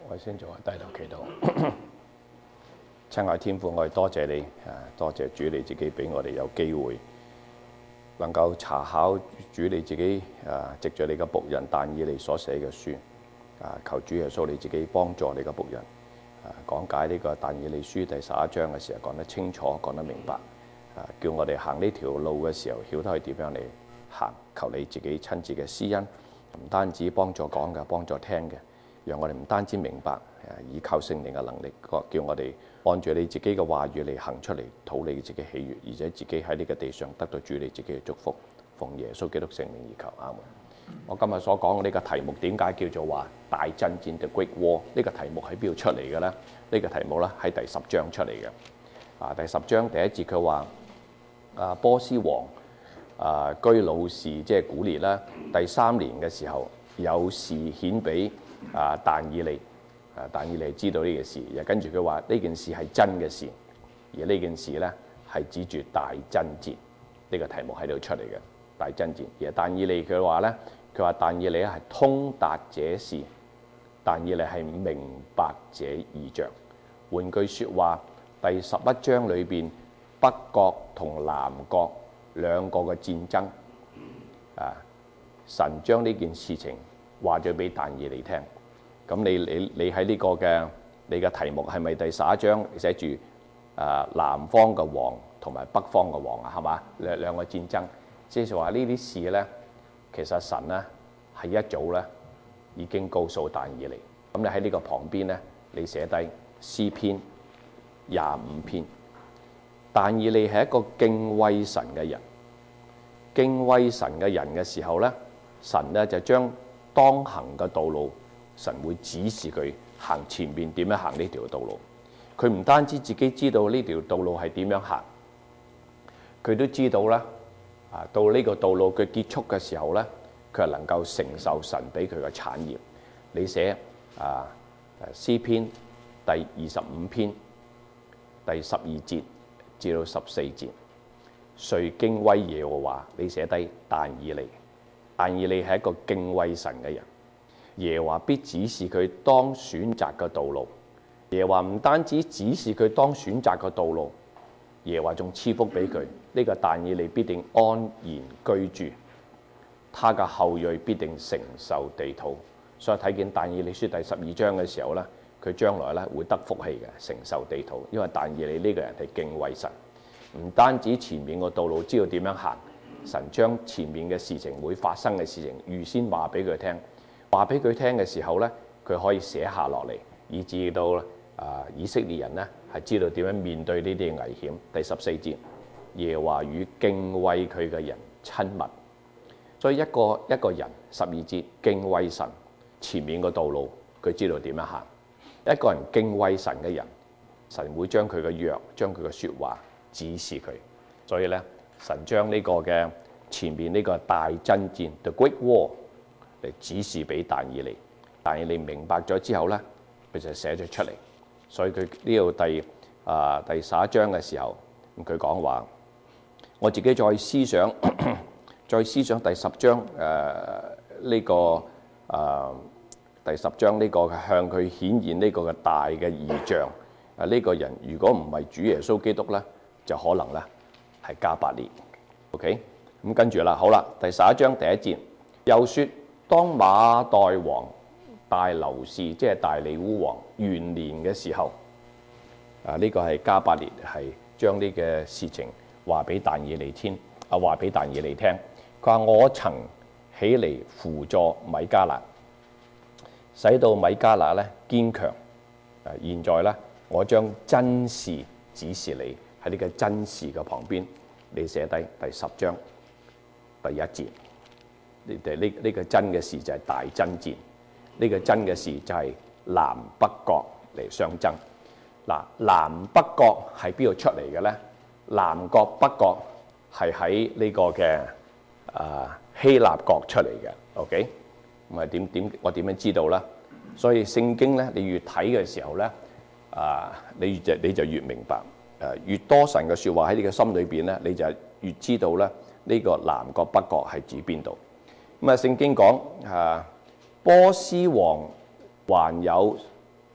我先做下低頭祈禱。親愛天父，我哋多謝你，多謝主你自己俾我哋有機會能夠查考主你自己藉著你嘅僕人但以理所寫嘅書，求主耶穌你自己幫助你嘅僕人講解呢個但以理書第11章嘅時候講得清楚，講得明白，叫我哋行呢條路嘅時候曉得去點樣嚟行。求你自己親自嘅施恩，唔單止幫助講嘅，幫助聽嘅。讓我哋唔單止明白，依靠聖靈嘅能力，叫我哋按住你自己嘅話語嚟行出嚟，討你自己喜悅，而且自己喺呢個地上得到主你自己嘅祝福。奉耶穌基督聖名而求，阿門。我今日所講嘅呢個題目點解叫做話大爭戰 The Great War？ 呢個題目喺邊度出嚟嘅呢？呢個題目咧喺第10章出嚟嘅。第10章第一節佢話波斯王居魯士即係古列啦，第3年嘅時候有事顯俾但以理，但以理知道呢件事，又跟住佢話呢件事係真嘅事，而呢件事咧係指住大爭戰呢個題目喺度出嚟嘅大爭戰。而但以理佢話咧，佢話但以理係通達這事，但以理係明白這異象。換句説話，第11章裏邊北國同南國兩個嘅戰爭，神將呢件事情話咗俾但以理聽。咁你喺呢個嘅你嘅題目係咪第11章寫住南方嘅王同埋北方嘅王啊？係嘛，兩個戰爭，即係話呢啲事咧，其實神咧係一早咧已經告訴但以理。咁你喺呢個旁邊咧，你寫低詩篇25篇。但以理係一個敬畏神嘅人，敬畏神嘅人嘅時候咧，神咧就將當行嘅道路，神會指示佢行前面點樣行呢條道路。佢唔單止自己知道呢條道路係點樣行，佢都知道啦。到呢個道路佢結束嘅時候咧，佢係能夠承受神俾佢嘅產業。你寫詩篇第25篇第12節至到14節，誰敬畏耶和華？你寫低但以理。但以理係一個敬畏神嘅人，耶和華必指示佢當選擇嘅道路。耶和華唔單止指示佢當選擇嘅道路，耶和華仲賜福俾佢。呢個但以理必定安然居住，他嘅後裔必定承受地土。所以睇見但以理書第12章嘅時候咧，佢將來咧會得福氣嘅，承受地土。因為但以理呢個人係敬畏神，唔單止前面個道路知道點樣行，神將前面嘅事情會發生嘅事情預先話俾佢聽，話俾佢聽嘅時候咧，佢可以寫下落嚟，以至到以色列人咧係知道點樣面對呢啲危險。第14節，耶和華與敬畏佢嘅人親密。所以一個人12節敬畏神，前面個道路佢知道點樣行。一個人敬畏神嘅人，神會將佢嘅約，將佢嘅説話指示佢。所以咧，神將呢個嘅前面呢個大爭戰 The Great War 嚟指示俾但以理。但以理明白咗之後咧，佢就寫咗出嚟。所以佢呢度第11章嘅時候，咁佢講話，我自己再思想第10章第10章呢個向佢顯現呢個嘅大嘅異象。呢個人如果唔係主耶穌基督咧，就可能咧係加百列。OK， 咁跟住啦，好啦，第11章第1節又說，當馬代王大流士，即係大利烏王元年嘅時候，呢個係加百列係將呢個事情話俾但以理聽。佢話我曾起嚟輔助米迦勒，使到米迦勒咧堅強。現在咧，我將真事指示你，喺呢個真事嘅旁邊，你寫低第10章第1節。呢個真嘅事就係大爭戰。呢個真嘅事就係南北國嚟相爭。南北國係邊度出嚟嘅咧？南國北國係喺呢個嘅希臘國出嚟嘅。OK， 咁啊我點樣知道咧？所以聖經咧，你越睇嘅時候咧，你就越明白。越多神嘅説話喺你嘅心裏邊咧，你就越知道咧呢個南國北國係指邊度。咁聖經講波斯王還有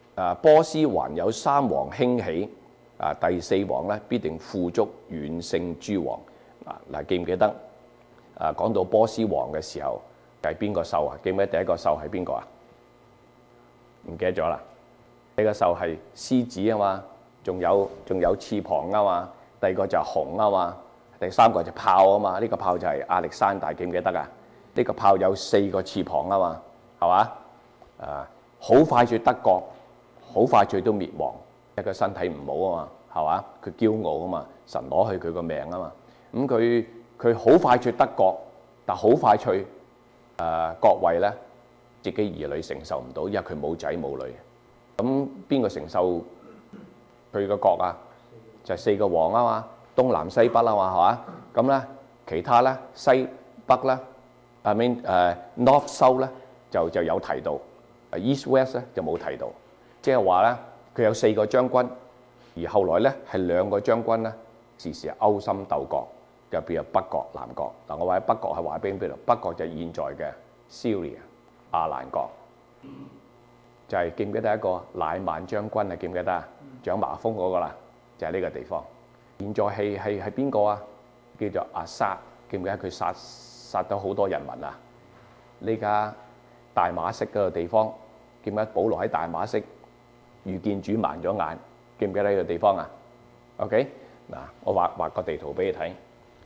波斯還有三王興起，第四王咧必定富足遠勝諸王。嗱，記唔記得講到波斯王嘅時候係邊個獸啊？記唔記得第一個獸係邊個啊？唔記得咗啦。第一個獸係獅子啊嘛，仲有翅膀啊嘛。第二個就係熊啊嘛，第三個就豹啊嘛。呢個豹就係亞歷山大，記唔記得啊？呢個豹有4個翅膀啊嘛，係嘛？好快脆得國，好快脆都滅亡，因為佢身體唔好啊嘛，係嘛？佢驕傲啊嘛，神攞去佢個命啊嘛。咁佢好快脆得國，但好快脆國位咧，自己兒女承受唔到，因為佢冇仔冇女。咁邊個承受佢個國啊？就係4個王啊嘛，東南西北啊嘛，係嘛？咁咧其他咧西北咧，North South 咧就有提到，East West 咧就冇提到。即係話咧，佢有4個將軍，而後來咧係2個將軍咧，時時係勾心鬥角，就變咗北國南國。嗱，我話喺北國係話俾邊度？北國就係現在嘅 Syria 亞蘭國，就係記唔記得一個乃縵將軍啊？記唔記得啊？長麻風嗰個啦，就係呢個地方。現在係邊個啊？叫做阿薩，記唔記得佢殺咗好多人民啊？呢家大馬色嗰個地方，記唔記得保羅喺大馬色遇見主盲咗眼？記唔記得呢個地方啊 ？OK， 嗱，我畫個地圖俾你睇。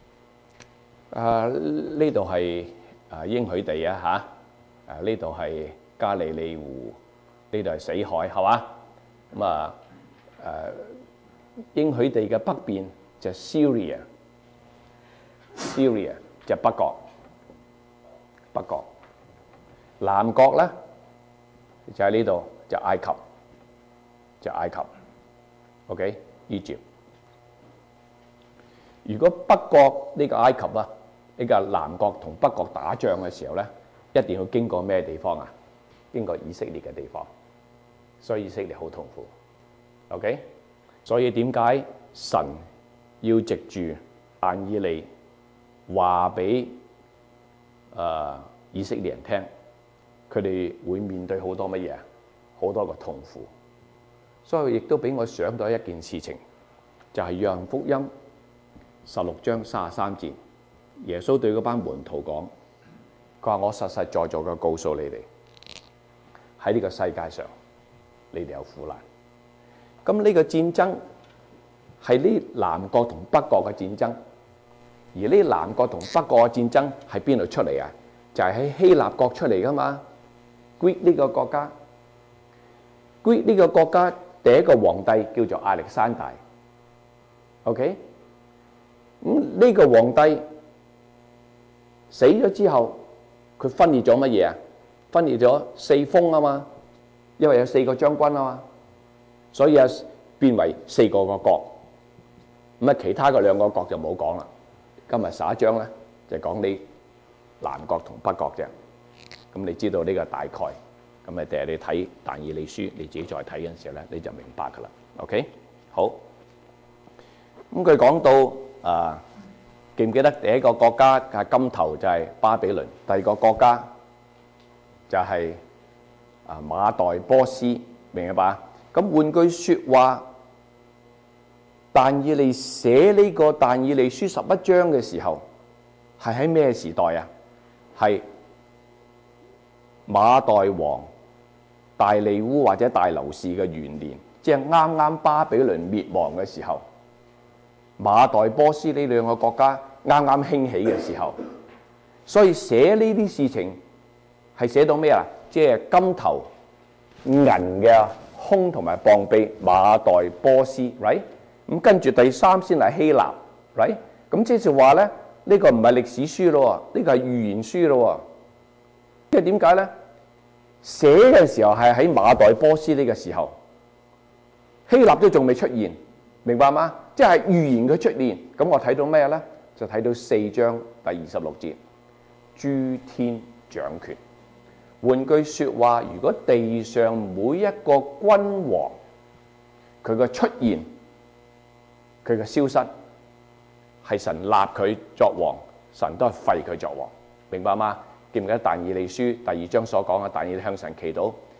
呢度係應許地啊嚇，呢度係加利利湖，呢度係死海，係嘛？咁應許地嘅北邊就係 Syria 就係北國，南國咧就喺呢度，就埃及，OK，Egypt。如果北國呢個埃及啊，呢個南國同北國打仗嘅時候咧，一定要經過咩地方啊？經過以色列嘅地方，所以以色列好痛苦。OK， 所以點解神要藉住但以理話俾以色列人聽，佢哋會面對好多乜嘢？好多個痛苦。所以亦都俾我想到一件事情，就係約翰福音16章33節，耶穌對嗰班門徒講，佢話：我實實在在嘅告訴你哋，喺呢個世界上，你哋有苦難。咁呢個戰爭係呢南國同北國嘅戰爭，而呢南國同北國嘅戰爭係邊度出嚟啊？就係喺希臘國出嚟噶嘛。Greek 呢個國家，Greek 呢個國家第一個皇帝叫做亞歷山大。OK， 咁呢個皇帝死咗之後，佢分裂咗乜嘢啊？分裂咗4封啊嘛，因為有4個將軍啊嘛，所以變為4個國。咁其他嘅2個國就冇講啦。今日11章咧就講你南國同北國啫。咁你知道呢個大概，咁第日你睇但以理書，你自己再睇嗰陣時候咧，你就明白噶啦。OK， 好。咁佢講到記唔記得第一個國家嘅金頭就係巴比倫，第二個國家就係馬代波斯，明唔明白？咁換句説話，但以理寫呢個但以理書11章嘅時候，係喺咩時代啊？係馬代王大利烏或者大流士嘅元年，即係啱啱巴比倫滅亡嘅時候，馬代波斯呢2個國家啱啱興起嘅時候，所以寫呢啲事情係寫到咩啊？即係金頭銀嘅胸同埋膀臂，馬代波斯 ，right？ 咁跟住第3先係希臘 ，right？ 咁即係話咧，呢個唔係歷史書咯，呢個係預言書咯。因為點解咧？寫嘅時候係喺馬代波斯呢個時候，希臘都仲未出現，明白嗎？即係預言佢出現。咁我睇到咩咧？就睇到4章第26節，諸天掌權。換句説話，如果地上每一個君王佢嘅出現，佢嘅消失，係神立佢作王，神都係廢佢作王，明白嗎？記唔記得但以理書第2章所講嘅？但以理向神祈禱，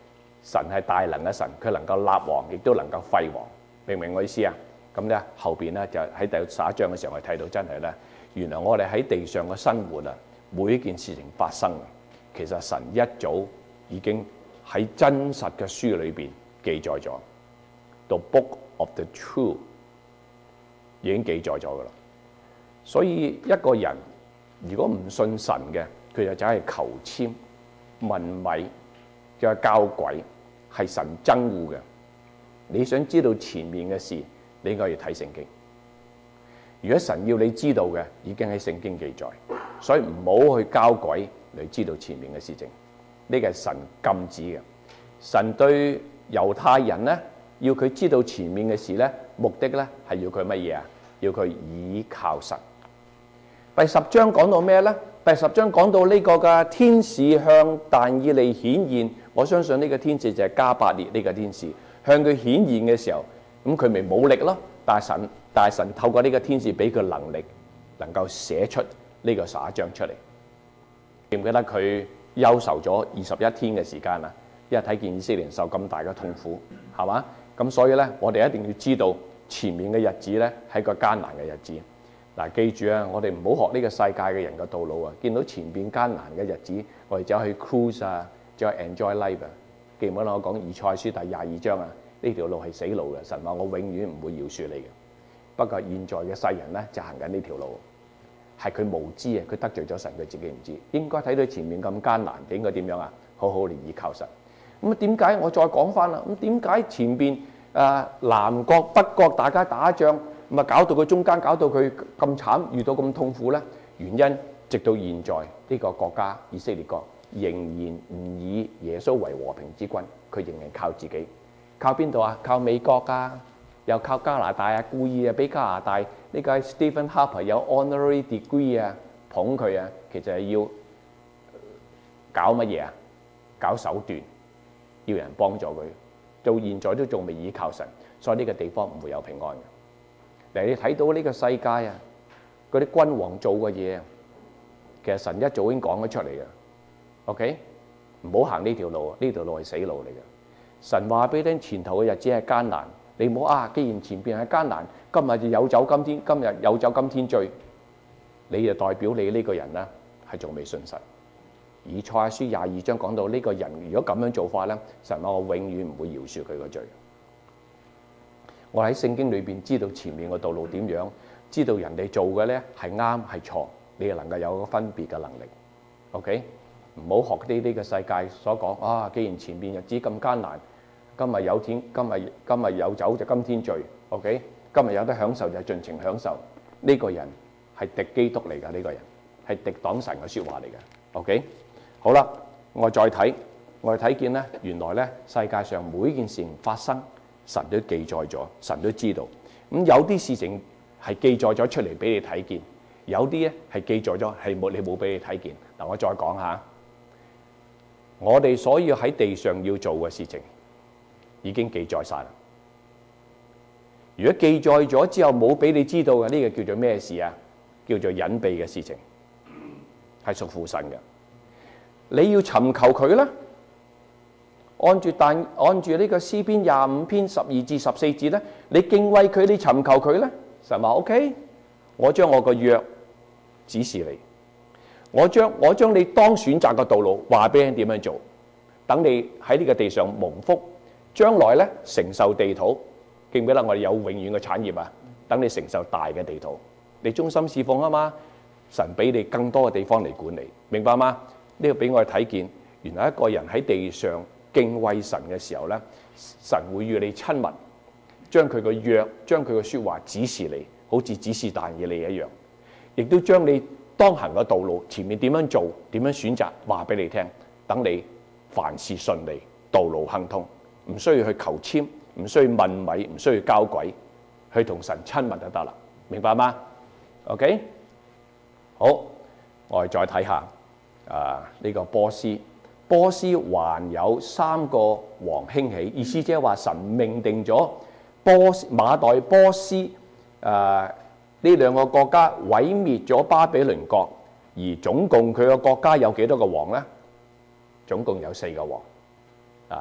神係大能嘅神，佢能夠立王，亦都能夠廢王，明唔明我意思啊？咁咧後邊咧就喺第11章嘅時候，我哋睇到真係咧，原來我哋喺地上嘅生活啊，每一件事情發生，其實神一早已經喺真實嘅書裏邊記載咗。The Book of the True 已經記載咗㗎啦。所以一個人如果唔信神嘅，佢就走去求籤、問米，再交鬼，係神憎惡嘅。你想知道前面嘅事，你應該要睇聖經。如果神要你知道嘅，已經喺聖經記載，所以唔好去交鬼嚟知道前面嘅事情。呢個係神禁止嘅。神對猶太人咧，要佢知道前面嘅事咧，目的咧係要佢乜嘢啊？要佢倚靠神。第10章講到咩咧？第10章講到呢個嘅天使向但以利顯現，我相信呢個天使就係加百列呢個天使向佢顯現嘅時候，咁佢咪冇力咯？但係神透過呢個天使俾佢能力，能夠寫出呢個11章出嚟。記唔記得佢憂愁咗21天嘅時間啊？因為睇見以色列人受咁大嘅痛苦，係嘛？咁所以咧，我哋一定要知道前面嘅日子咧係個艱難嘅日子。嗱，記住啊，我哋唔好學呢個世界嘅人嘅道路啊！見到前邊艱難嘅日子，我哋走去 cruise 啊，走去 enjoy life 啊！記唔記得我講以賽亞書第22章啊？呢條路係死路嘅，神話我永遠唔會饒恕你嘅。不過現在嘅世人咧就行緊呢條路，係佢無知啊！佢得罪咗神，佢自己唔知。應該睇到前面咁艱難，應該點樣啊？好好嚟倚靠神。咁啊點解我再講翻啦？咁點解前邊南國北國大家打仗？咁啊，搞到佢中間，搞到佢咁慘，遇到咁痛苦咧。原因直到現在呢個國家以色列國仍然唔以耶穌為和平之君，佢仍然靠自己，靠邊度啊？靠美國啊，又靠加拿大啊，故意啊俾加拿大呢個 Stephen Harper 有 honorary degree 啊，捧佢啊，其實係要搞乜嘢啊？搞手段，要人幫助佢。到現在都仲未倚靠神，所以呢個地方唔會有平安嘅。你睇到呢個世界啊，嗰啲君王做嘅嘢啊，其實神一早已經講咗出嚟嘅。OK， 唔好行呢條路，呢條路係死路嚟嘅。神話俾你聽，前頭嘅日子係艱難，你唔好啊！既然前邊係艱難，今日就有酒今日有酒今天醉，你就代表你呢個人咧係仲未信神。以賽亞書22章講到呢個人如果咁樣做法咧，神話我永遠唔會饒恕佢個罪。我喺聖經裏邊知道前面個道路點樣，知道人哋做嘅咧係啱係錯，你就能夠有個分別嘅能力。OK， 唔好學呢個世界所講啊！既然前面日子咁艱難，今日有天，今日有酒就今天醉。OK， 今日有得享受就盡情享受。呢個人係敵基督嚟㗎，呢個人係敵擋神嘅説話嚟㗎。OK， 好啦，我再睇，我哋睇見咧，原來咧世界上每件事情發生，神都記載咗，神都知道。咁有啲事情係記載咗出嚟俾你睇見，有啲咧係記載咗係你冇俾你睇見。嗱，我再講下，我哋所要喺地上要做嘅事情已經記載晒啦。如果記載咗之後冇俾你知道嘅，呢個叫做咩事啊？叫做隱秘嘅事情，係屬乎神嘅。你要尋求佢啦。按住呢個詩篇25篇12至14節咧，你敬畏佢，你尋求佢咧，神話 OK， 我將我個約指示你，我將你當選擇嘅道路話俾你點樣做，等你喺呢個地上蒙福，將來咧承受地土。記唔記得我哋有永遠嘅產業啊？等你承受大嘅地土，你忠心侍奉啊嘛，神俾你更多嘅地方嚟管理，明白嗎？呢個俾我哋睇見，原來一個人喺地上敬畏神嘅時候咧，神會與你親密，將佢個約，將佢個説話指示你，好似指示但以理一樣，亦都將你當行嘅道路前面點樣做，點樣選擇話俾你聽，等你凡事順利，道路亨通，唔需要去求籤，唔需要問米，唔需要交鬼，去同神親密就得啦，明白嗎 ？OK， 好，我哋再睇下呢個波斯。波斯還有3個王興起，意思即係話神命定咗馬代波斯呢兩個國家毀滅咗巴比倫國，而總共佢個國家有幾多個王呢？總共有4個王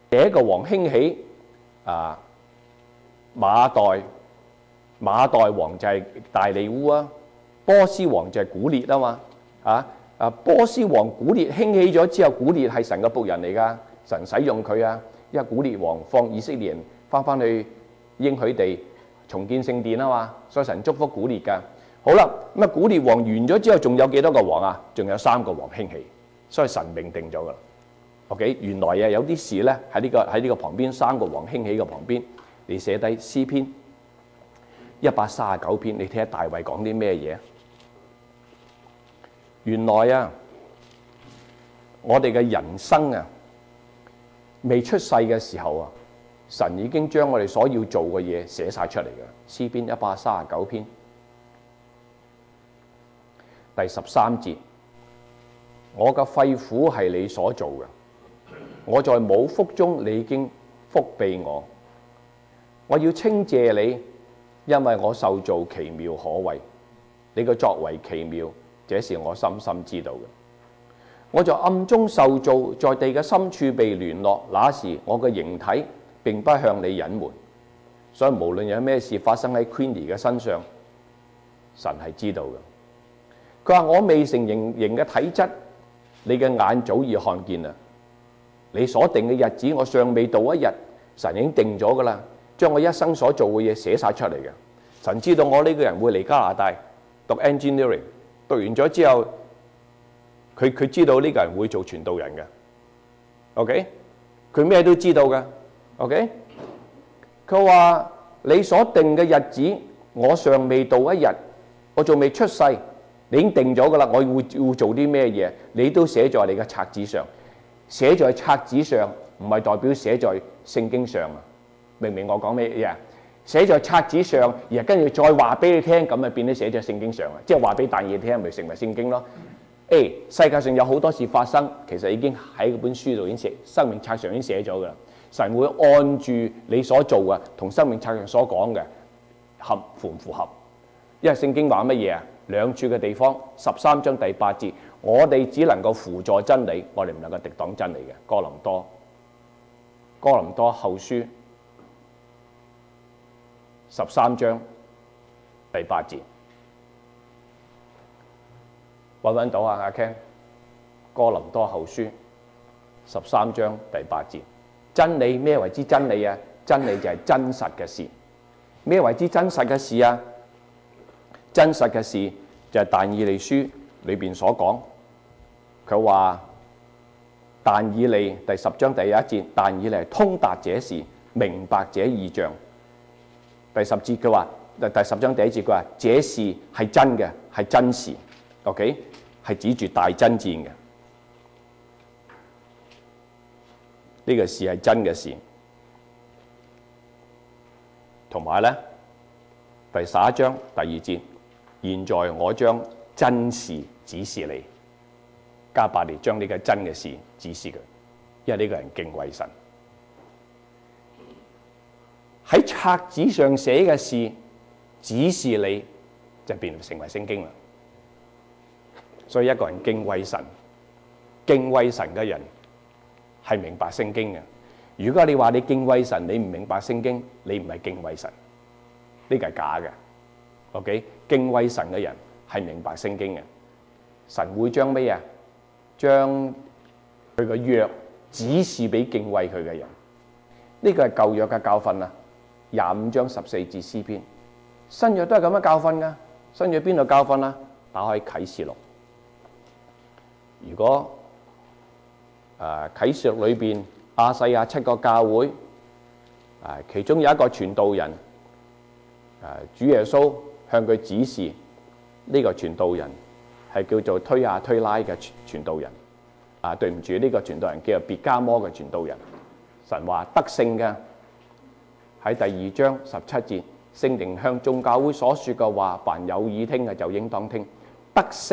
第一個王興起馬代王就係大利烏啊，波斯王就係古列啊嘛。波斯王古列興起咗之後，古列係神嘅僕人嚟㗎，神使用佢啊，因為古列王放以色列人翻去應許地重建聖殿啊嘛，所以神祝福古列㗎。好啦，咁古列王完咗之後，仲有幾多個王啊？仲有3個王興起，所以神命定咗㗎啦。OK， 原來有啲事咧喺呢個旁邊3個王興起嘅旁邊，你寫低詩篇139篇，你睇下大衛講啲咩嘢？原來我哋嘅人生未出世嘅時候神已經將我哋所要做嘅嘢寫晒出嚟嘅。詩篇139篇第13節，我嘅肺腑係你所做嘅，我在母腹中，你已經覆庇我。我要稱謝你，因為我受造奇妙可畏，你嘅作為奇妙，這是我深深知道嘅。我在暗中受造，在地嘅深處被聯絡，那時我嘅形體並不向你隱瞞。所以無論有咩事發生喺 Queenie 嘅身上，神係知道嘅。佢話我未成形嘅體質，你嘅眼早已看見啦。你所定嘅日子，我尚未到一日，神已經定咗噶啦，將我一生所做嘅嘢寫晒出嚟嘅。神知道我呢個人會嚟加拿大讀 engineering， 讀完咗之後，佢知道呢個人會做傳道人嘅。OK， 佢咩都知道嘅。OK， 佢話你所定嘅日子，我尚未到一日，我仲未出世，你已經定咗噶啦。我會做啲咩嘢，你都寫在你嘅冊子上。寫在冊子上唔係代表寫在聖經上啊！明唔明我講咩嘢？寫在冊子上，而跟住再話俾你聽，咁咪變咗寫在聖經上啊！即係話俾但以理聽，咪成為聖經咯。世界上有好多事發生，其實已經喺本書度已經寫，生命冊上已經寫咗噶啦。神會按住你所做嘅，同生命冊上所講嘅符唔符合？因為聖經話乜嘢啊？兩處嘅地方，13章第8節，我哋只能夠輔助真理，我哋唔能夠敵擋真理嘅。哥林多後書13章第8節，揾到啊？阿 Ken， 哥林多後書13章第8節，真理咩為之真理啊？真理就係真實嘅事。咩為之真實嘅事啊？真實嘅事就係但以理書裏邊所講，佢話但以理第10章第1節，但以理係通達這事，明白這異象。第10節佢話，第10章第1節佢話，這事係真嘅，係真事。OK， 係指住大爭戰嘅，呢個事係真嘅事。同埋咧，第11章第2節。現在我將真事指示你，加百列將呢個真嘅事指示佢，因為呢個人敬畏神。喺冊子上寫嘅事指示你，就變成為聖經啦。所以一個人敬畏神嘅人係明白聖經嘅。如果你話你敬畏神，你唔明白聖經，你唔係敬畏神，呢個係假嘅。OK， 敬畏神嘅人係明白聖經嘅，神會將咩啊？將佢嘅約指示俾敬畏佢嘅人。呢個係舊約嘅教訓啊，25章14節詩篇。新約都係咁樣教訓噶。新約邊度教訓啊？打開啟示錄。如果啟示錄裏邊亞細亞7個教會，其中有一個傳道人，主耶穌向佢指示，呢個傳道人係叫做推亞推拉嘅傳道人。對唔住，呢個傳道人叫做別迦摩嘅傳道人。神話得勝嘅喺第2章17節，聖靈向眾教會所說嘅話，凡有耳聽嘅就應當聽。得勝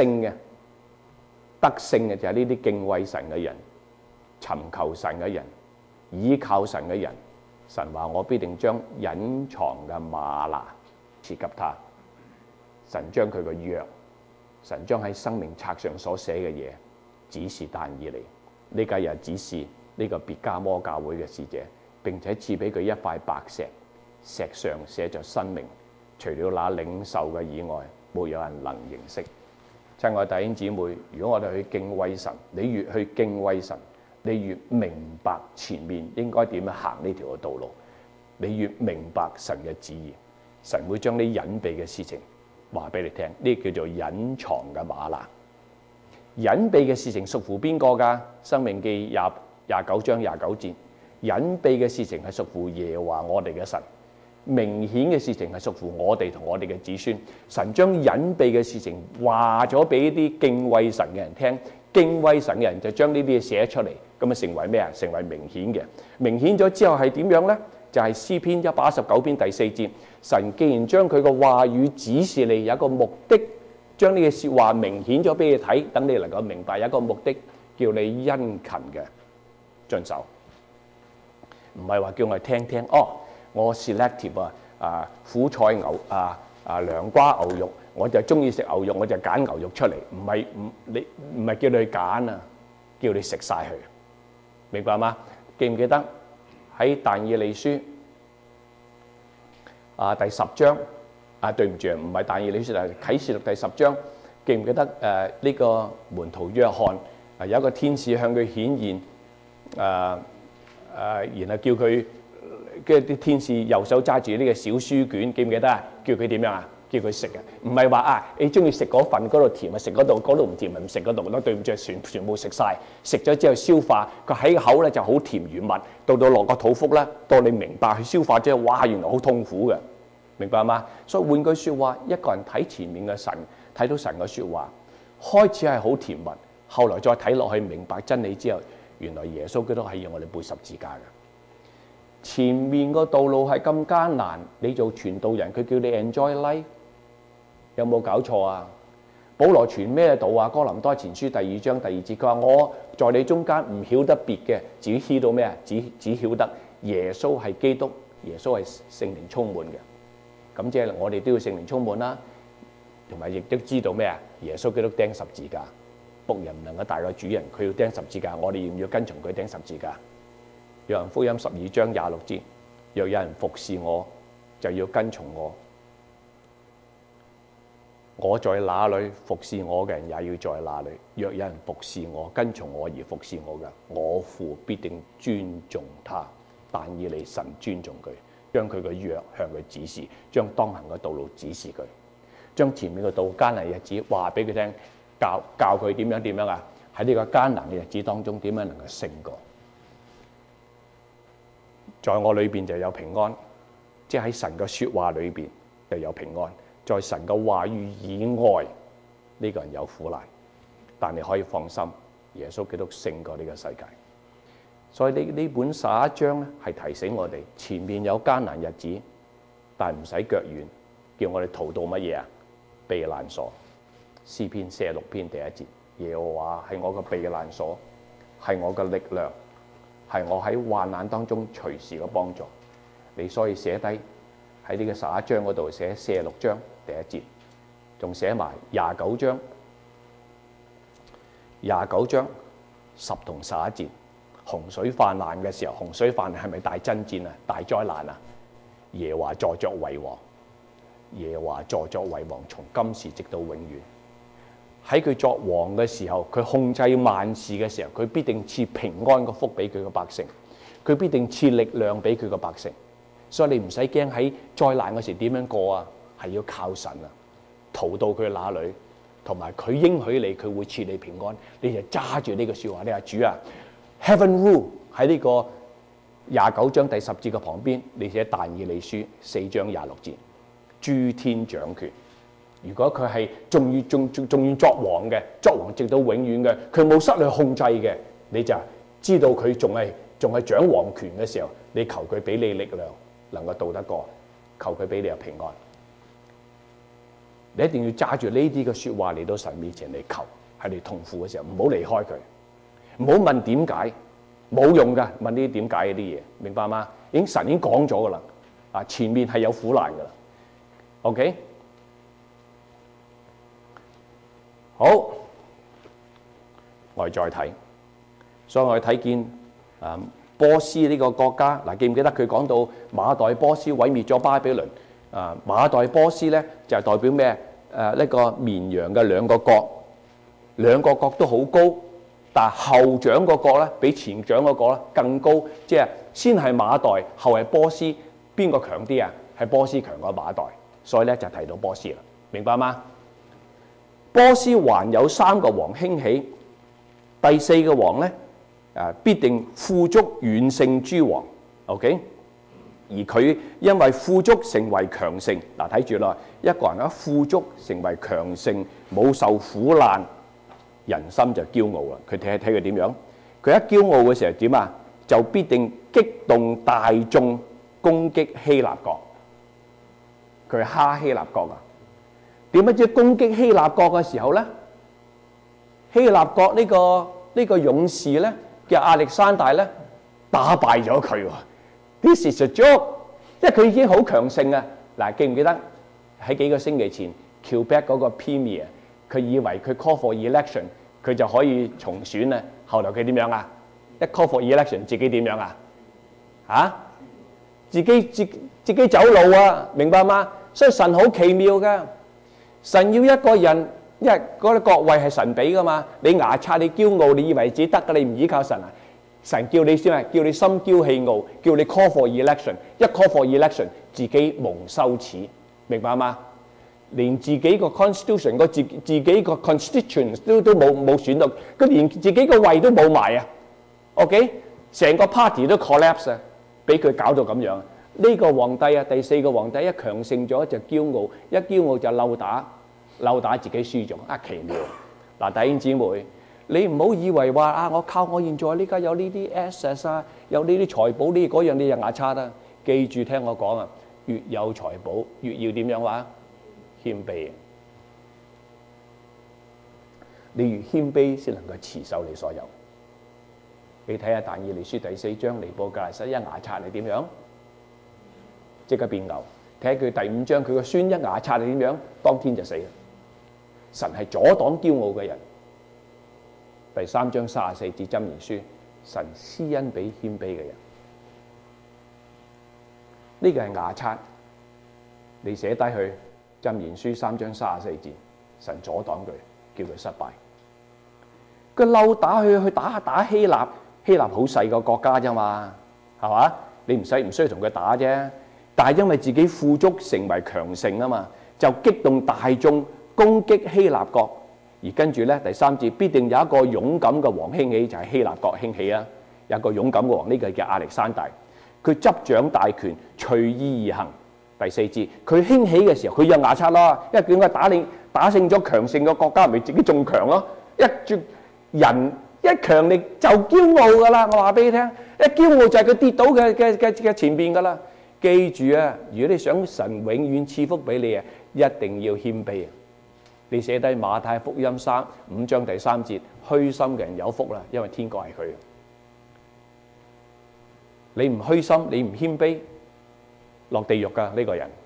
嘅就係呢啲敬畏神嘅人、尋求神嘅人、倚靠神嘅人。神話我必定將隱藏嘅嗎哪賜給他。神將佢嘅約，神將喺生命冊上所寫嘅嘢指示但以理。呢個又係指示呢個別迦摩教會嘅使者，並且賜俾佢一塊白石，石上寫着新名，除了那領受嘅以外，沒有人能認識。親愛弟兄姊妹，如果我哋去敬畏神，你越去敬畏神，你越明白前面應該點樣行呢條嘅道路，你越明白神嘅旨意，神會將啲隱秘嘅事情話俾你聽，呢叫做隱藏嘅嗎哪。隱秘嘅事情屬乎邊個㗎？申命記29章29節，隱秘嘅事情係屬乎耶和華我哋嘅神，明顯嘅事情係屬乎我哋同我哋嘅子孫。神將隱秘嘅事情話咗俾啲敬畏神嘅人聽，敬畏神嘅人就將呢啲嘢寫出嚟，咁啊成為咩啊？成為明顯嘅。明顯咗之後係點樣呢？就係詩篇119篇第4節，神既然將佢嘅話語指示你，有一個目的，將呢個説話明顯咗俾你睇，等你能夠明白有一個目的，叫你殷勤嘅遵守，唔係話叫我哋聽聽哦。我 selective 苦菜牛涼瓜牛肉，我就中意食牛肉，我就揀牛肉出嚟，唔係叫你去揀啊，叫你食晒佢，明白嗎？記唔記得喺但以理書第10章對唔住，唔係但以理書，係啟示錄第10章，記唔記得呢個門徒約翰有一個天使向佢顯現，然後叫佢。跟住啲天使右手揸住呢個小書卷，記唔記得啊？叫佢點樣啊？叫佢食啊！唔係話你中意食嗰份嗰度甜啊，食嗰度唔甜咪唔食嗰度咯。對唔住，全部食晒，食咗之後消化，佢喺口咧就好甜如蜜，到落個肚腹咧，到你明白去消化之後，哇！原來好痛苦嘅，明白嗎？所以換句説話，一個人睇前面嘅神，睇到神嘅説話，開始係好甜蜜，後來再睇落去明白真理之後，原來耶穌基督係要我哋背十字架嘅。前面個道路係咁艱難，你做傳道人，佢叫你 enjoy life， 有冇搞錯啊？保羅傳咩道啊？哥林多前書第2章第2節，佢話我在你中間唔曉得別嘅，只曉到咩啊？只曉得耶穌係基督，耶穌係聖靈充滿嘅。咁即係我哋都要聖靈充滿啦，同埋亦都知道咩啊？耶穌基督釘十字架，僕人唔能夠大過主人，佢要釘十字架，我哋要唔要跟從佢釘十字架？約翰福音12章26節，若有人服侍我，就要跟從我。我在哪裏，服侍我嘅人也要在哪裏。若有人服侍我，跟從我而服侍我嘅，我父必定尊重他。但以理神尊重佢，將佢嘅約向佢指示，將當行嘅道路指示佢，將前面嘅道艱難日子話俾佢聽，教佢點樣啊？喺呢個艱難嘅日子當中，點樣能夠勝過？在我裏邊就有平安，即係喺神嘅説話裏邊就有平安。在神嘅話語以外，呢個人有苦難，但你可以放心，耶穌基督勝過呢個世界。所以呢本11章咧係提醒我哋，前面有艱難日子，但係唔使腳軟，叫我哋逃到乜嘢啊？避難所。詩篇46篇第1節，耶和華係我嘅避難所，係我嘅力量。係我喺患難當中隨時嘅幫助，你所以寫低喺呢個11章嗰度寫46章第1節，仲寫埋29章10同11節。洪水泛濫嘅時候，洪水泛濫係咪大爭戰啊？大災難啊！耶和華坐作為王，耶和華坐作為王，從今時直到永遠。喺佢作王嘅時候，佢控制萬事嘅時候，佢必定賜平安嘅福俾佢嘅百姓，佢必定賜力量俾佢嘅百姓。所以你唔使驚喺災難嗰時點樣過啊，係要靠神啊，逃到佢那裏，同埋佢應許你，佢會賜你平安。你就揸住呢個説話，你話主啊 ，Heaven rule 喺呢個29章第10節嘅旁邊，你寫但以理書4章26節，諸天掌權。如果佢係仲要作王嘅，作王直到永遠嘅，佢冇失去控制嘅，你就知道佢仲係掌王權嘅時候，你求佢俾你力量，能夠渡得過，求佢俾你有平安。你一定要揸住呢啲嘅説話嚟到神面前嚟求，喺你痛苦嘅時候，唔好離開佢，唔好問點解，冇用噶，問呢啲點解嗰啲嘢，明白嗎？神已經講咗噶啦，前面係有苦難噶啦 ，OK。好，我哋再睇，所以我哋睇見波斯呢個國家嗱，記唔記得佢講到馬代波斯毀滅咗巴比倫？馬代波斯咧就係代表咩？呢個綿羊嘅兩個角，兩個角都好高，但係後長個角咧比前長嗰個咧更高，即係先係馬代，後係波斯，邊個強啲啊？係波斯強過馬代，所以咧就提到波斯啦，明白嗎？波斯還有3個王興起，第4個王咧必定富足遠勝諸王 ，OK？ 而佢因為富足成為強盛，嗱睇住啦，一個人富足成為強盛，冇受苦難，人心就驕傲啦。佢睇佢點樣？佢一驕傲嘅時候點啊？就必定激動大眾攻擊希臘國。佢蝦希臘國啊？點解知攻擊希臘國嘅時候咧？希臘國呢個勇士咧嘅亞歷山大咧打敗咗佢喎。This is a joke， 因為佢已經好強盛啊！嗱，記唔記得喺幾個星期前 Quebec 嗰個 Premier， 佢以為佢 call for election， 佢就可以重選啊。後來佢點樣啊？一 call for election， 自己點樣啊？自己走路啊，明白嗎？所以神好奇妙㗎，神要一個人，因為嗰啲國位係神俾㗎嘛。你牙刷，你驕傲，你以為自己得㗎，你唔依靠神啊？神叫你先啊，叫你心驕氣傲，叫你 call for election， 一 call for election， 自己蒙羞恥，明白嗎？連自己個 constitution 個自己個 constitution 都冇選到，佢連自己個位都冇埋啊 ！OK， 成個 party 都 collapse 啊，俾佢搞到咁樣。呢個皇帝啊，第4個皇帝一強盛咗就驕傲，一驕傲就溜打自己輸咗啊！奇妙嗱，弟兄姊妹。你唔好以為話我靠我現在呢家有呢啲 assets 啊，有呢啲財寶呢嗰樣你就牙刷啦。記住聽我講啊，越有財寶越要點樣話？謙卑。你越謙卑先能夠持守你所有。你睇下但以理書第4章尼布甲尼撒一牙刷係點樣？即刻變牛。睇下佢第5章佢個孫一牙刷係點樣？當天就死啦。神係阻擋驕傲嘅人。第3章34節箴言書，神施恩俾謙卑嘅人。呢個係牙刷，你寫低去箴言書3章34節，神阻擋佢，叫佢失敗。佢溜打去打希臘，希臘好細個國家啫嘛，係嘛？你唔需要同佢打啫。但係因為自己富足成為強盛啊嘛，就激動大眾攻擊希臘國。而跟住咧，第3節必定有一個勇敢嘅王興起，就係希臘國興起啊！有一個勇敢嘅王，呢個叫亞歷山大，佢執掌大權，隨意而行。第4節，佢興起嘅時候，佢有牙刷啦，因為點解打勝咗強盛嘅國家，咪自己仲強咯？人一強力就驕傲噶啦！我話俾你聽，一驕傲就係佢跌倒嘅前邊噶啦。記住啊，如果你想神永遠賜福俾你啊，一定要謙卑啊！你寫低馬太福音5章第3節，虛心嘅人有福啦，因為天國係佢。你唔虛心，你唔謙卑，落地獄噶呢個人。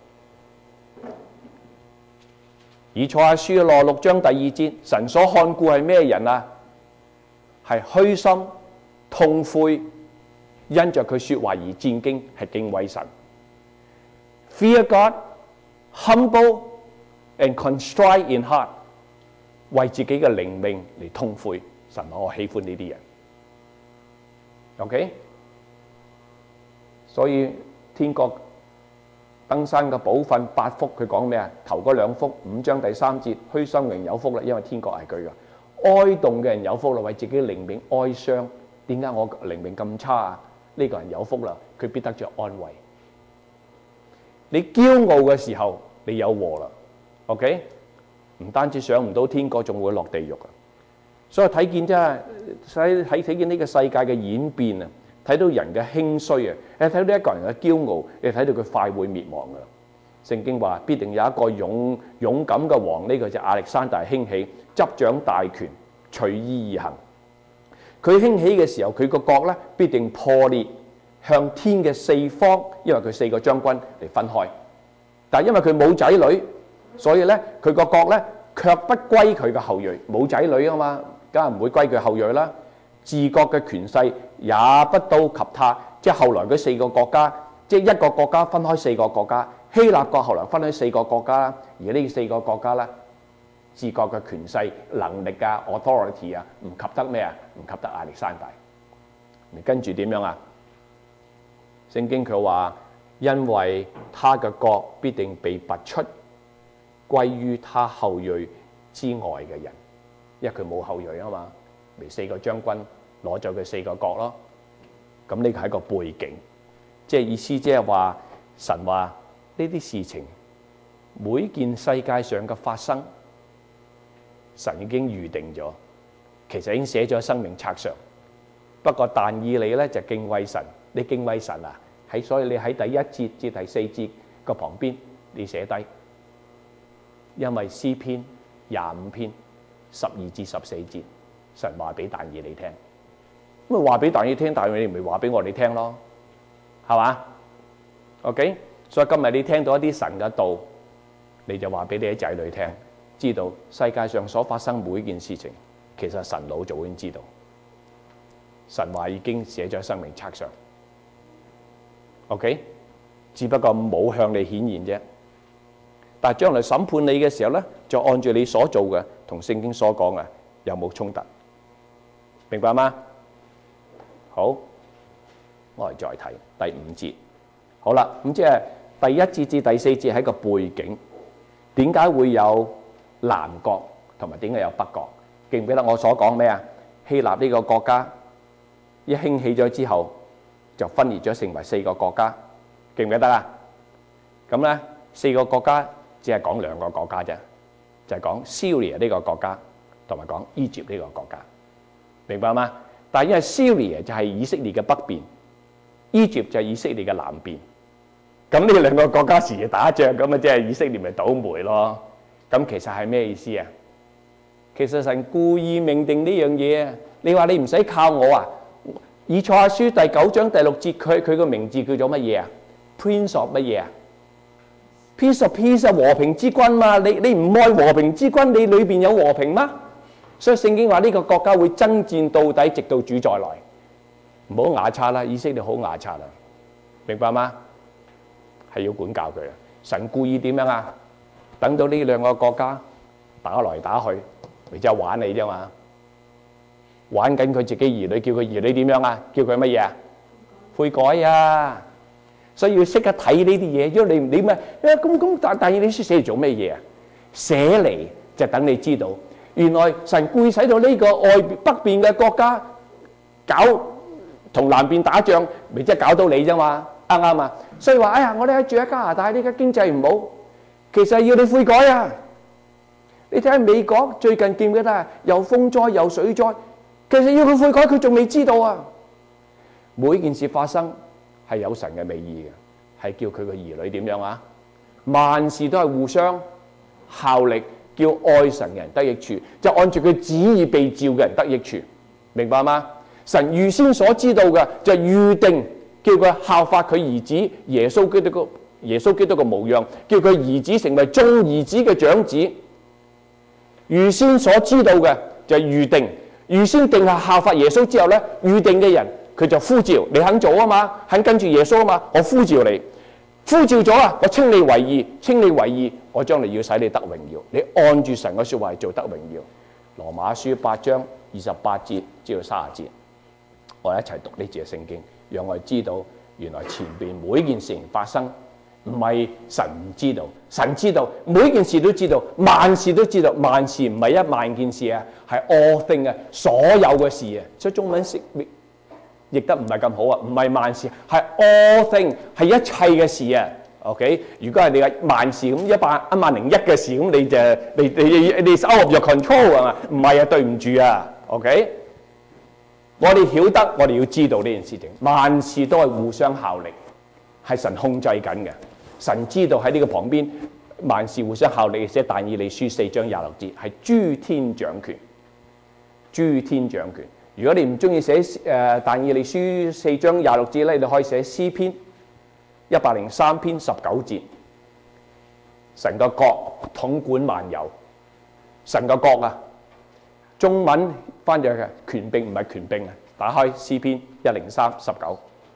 以賽亞書6章第2節，神所看顧係咩人啊？係虛心痛悔，因着佢說話而戰驚，係敬畏神。Fear God, humble and contrite in heart， 為自己嘅靈命嚟痛悔。神話我喜歡呢啲人。OK， 所以天國登山嘅寶訓8福，佢講咩啊？頭嗰2福5章第3節，虛心嘅人有福啦，因為天國係佢嘅。哀慟嘅人有福啦，為自己靈命哀傷。點解我靈命咁差啊？呢個人有福啦，佢必得着安慰。你驕傲嘅時候，你有禍啦。OK， 唔單止上唔到天國，仲會落地獄啊！所以睇見真係睇見呢個世界嘅演變啊，睇到人嘅興衰啊，你睇到一個人嘅驕傲，你睇到佢快會滅亡噶啦。聖經話必定有一個勇敢嘅王，呢個就亞歷山大興起，執掌大權，隨意而行。佢興起嘅時候，佢個國咧必定破裂，向天嘅4方，因為佢4個將軍嚟分開。但係因為佢冇仔女，所以咧佢個國咧卻不歸佢嘅後裔，冇仔女啊嘛，梗係唔會歸佢後裔啦。 治國嘅權勢也不到及他。即係後來嗰4個國家，即係一個國家分開4個國家，希臘國後來分開4個國家啦。而呢4個國家咧，治國嘅權勢、能力啊、authority 啊，唔及得咩啊？唔及得亞歷山大。跟住點樣啊？聖經佢話，因為他嘅國必定被拔出，歸於他後裔之外嘅人，因為佢冇後裔啊嘛，咪4個將軍攞咗佢4個國咯。咁呢個係一個背景，即係意思即係話神話呢啲事情，每件世界上嘅發生，神已經預定咗，其實已經寫咗喺生命冊上。不過但以理咧就敬畏神，你敬畏神啊，所以你喺第1節至第4節個旁邊你寫低，因為詩篇25篇12至14節，神話俾但以理聽。咁啊話俾但以理聽，但以理咪話俾我哋聽咯，係嘛 ？OK， 所以今日你聽到一啲神嘅道，你就話俾你啲仔女聽，知道世界上所發生每一件事情，其實神老早已經知道，神話已經寫咗喺生命冊上。OK， 只不過冇向你顯現啫。但係將來審判你嘅時候咧，就按住你所做嘅同聖經所講嘅有冇衝突，明白嗎？好，我哋再睇第5節。好啦，咁即係第1節至第4節係一個背景，點解會有南國同埋點解有北國？記唔記得我所講咩啊？希臘呢個國家一興起咗之後，就分裂咗成為4個國家，記唔記得啊？咁咧4個國家只係講2個國家啫，就係講 Syria 呢個國家同埋講 Egypt 呢個國家，明白嗎？但係因為 Syria 就係以色列嘅北邊， Egypt 就係以色列嘅南邊，咁呢2個國家時打仗，咁啊即係以色列咪倒霉咯？咁其實係咩意思啊？其實神故意命定呢樣嘢啊！你話你唔使靠我啊？以賽亞書第9章第6節，佢個名字叫做乜嘢啊？ Prince of 乜嘢啊？ Peace of Peace 啊，和平之君嘛！你唔愛和平之君，你裏邊有和平嗎？所以聖經話呢個國家會爭戰到底，直到主再來。唔好牙擦啦，以色列好牙擦啦，明白嗎？係要管教佢啊！神故意點樣啊？等到呢2個國家打來打去，咪即係玩你啫嘛！玩緊佢自己兒女，叫佢兒女點樣啊？叫佢乜嘢啊？悔改啊！所以要識得睇呢啲嘢，因為你咪咁，但係你書寫嚟做咩嘢啊？寫嚟就等你知道，原來神故意使到呢個北邊嘅國家搞同南邊打仗，咪即係搞到你啫嘛？啱唔啱啊？所以話哎呀，我哋住喺加拿大，呢家經濟唔好，其實要你悔改啊！你睇下美國最近記唔記得啊？又風災又水災，其實要佢悔改，佢仲未知道啊！每件事發生係有神嘅美意嘅，係叫佢個兒女點樣啊？萬事都係互相效力，叫愛神嘅人得益處，就按住佢旨意被召嘅人得益處，明白嗎？神預先所知道嘅就預定叫佢效法佢兒子耶穌基督嘅模樣，叫佢兒子成為眾兒子嘅長子。預先所知道嘅就係預定，預先定下效法耶穌之後咧，預定嘅人佢就呼召你肯做啊嘛，肯跟住耶穌啊嘛，我呼召你，呼召咗啊，我稱你為義，稱你為義，我將來要使你得榮耀，你按住神嘅說話做得榮耀。羅馬書8章28節至到30節，我哋一齊讀呢節嘅聖經，讓我哋知道原來前邊每件事情發生唔係神唔知道，神知道，每件事都知道，萬事都知道，萬事唔係10000件事啊，係 all thing 啊，所有嘅事啊，所以中文譯得唔係咁好啊，唔係萬事，係 all thing， 係一切嘅事啊。OK， 如果係你嘅萬事咁101嘅事，咁你就你 out of your control 係嘛？唔係啊，對唔住啊。OK， 我哋曉得，我哋要知道呢件事情，萬事都係互相效力，係神控制緊嘅。神知道喺呢個旁邊，萬事互相效力，寫但以理書4章26節，係諸天掌權，諸天掌權。如果你唔中意寫但以理書4章26節咧，你可以寫詩篇103篇19節。神個國統管萬有，神個國啊，中文翻咗嘅權柄唔係權柄啊！打開詩篇103:19，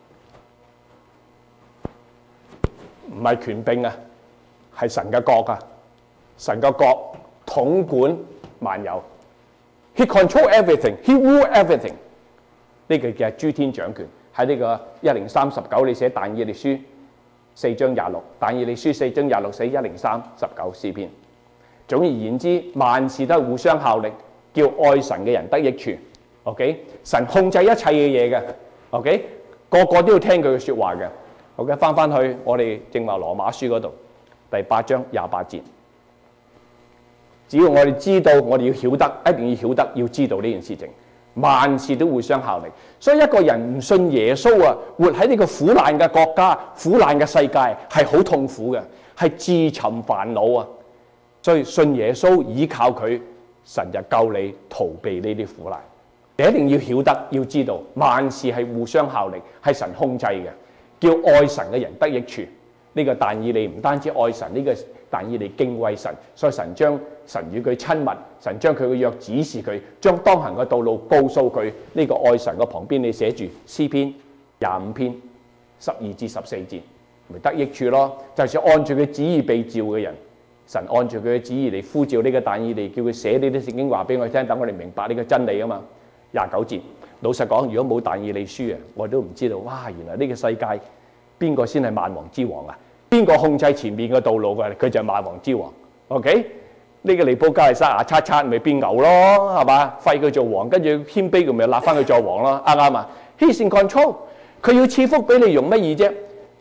唔係權柄啊，係神嘅國啊！神嘅國統管萬有 ，He control everything, He rule everything。呢個叫諸天掌權。喺呢個103:19，你寫但以理書4章26，但以理書4章26寫103:19詩篇。總而言之，萬事都係互相效力，叫愛神嘅人得益處。OK， 神控制一切嘅嘢嘅。OK， 個個都要聽佢嘅説話嘅。OK， 翻去我哋正話羅馬書嗰度第8章28節。只要我哋知道，我哋要曉得，一定要曉得，要知道呢件事情，萬事都互相效力。所以一個人唔信耶穌啊，活喺呢個苦難嘅國家、苦難嘅世界係好痛苦嘅，係自尋煩惱啊！所以信耶穌，依靠佢，神就救你逃避呢啲苦難。你一定要曉得，要知道，萬事係互相效力，係神控制嘅，叫愛神嘅人得益處。呢個但以理唔單止愛神，呢個但以理敬畏神，所以神與佢親密，神將佢嘅約指示佢，將當行嘅道路告訴佢。呢個愛神嘅旁邊，你寫住詩篇25篇12至14節，咪得益處咯。就算按住佢旨意被召嘅人，神按住佢嘅旨意嚟呼召呢個但以理，叫佢寫呢啲聖經話俾我聽，等我哋明白呢個真理啊嘛。29節，老實講，如果冇但以理書啊，我都唔知道，哇！原來呢個世界邊個先係萬王之王啊？邊個控制前面嘅道路嘅？佢就係萬王之王。OK， 呢個尼布甲尼撒牙刷刷咪變牛咯，係嘛？廢佢做王，跟住謙卑佢咪立翻佢做王咯，啱唔啱啊 ？He's in control， 佢要賜福俾你用乜嘢啫？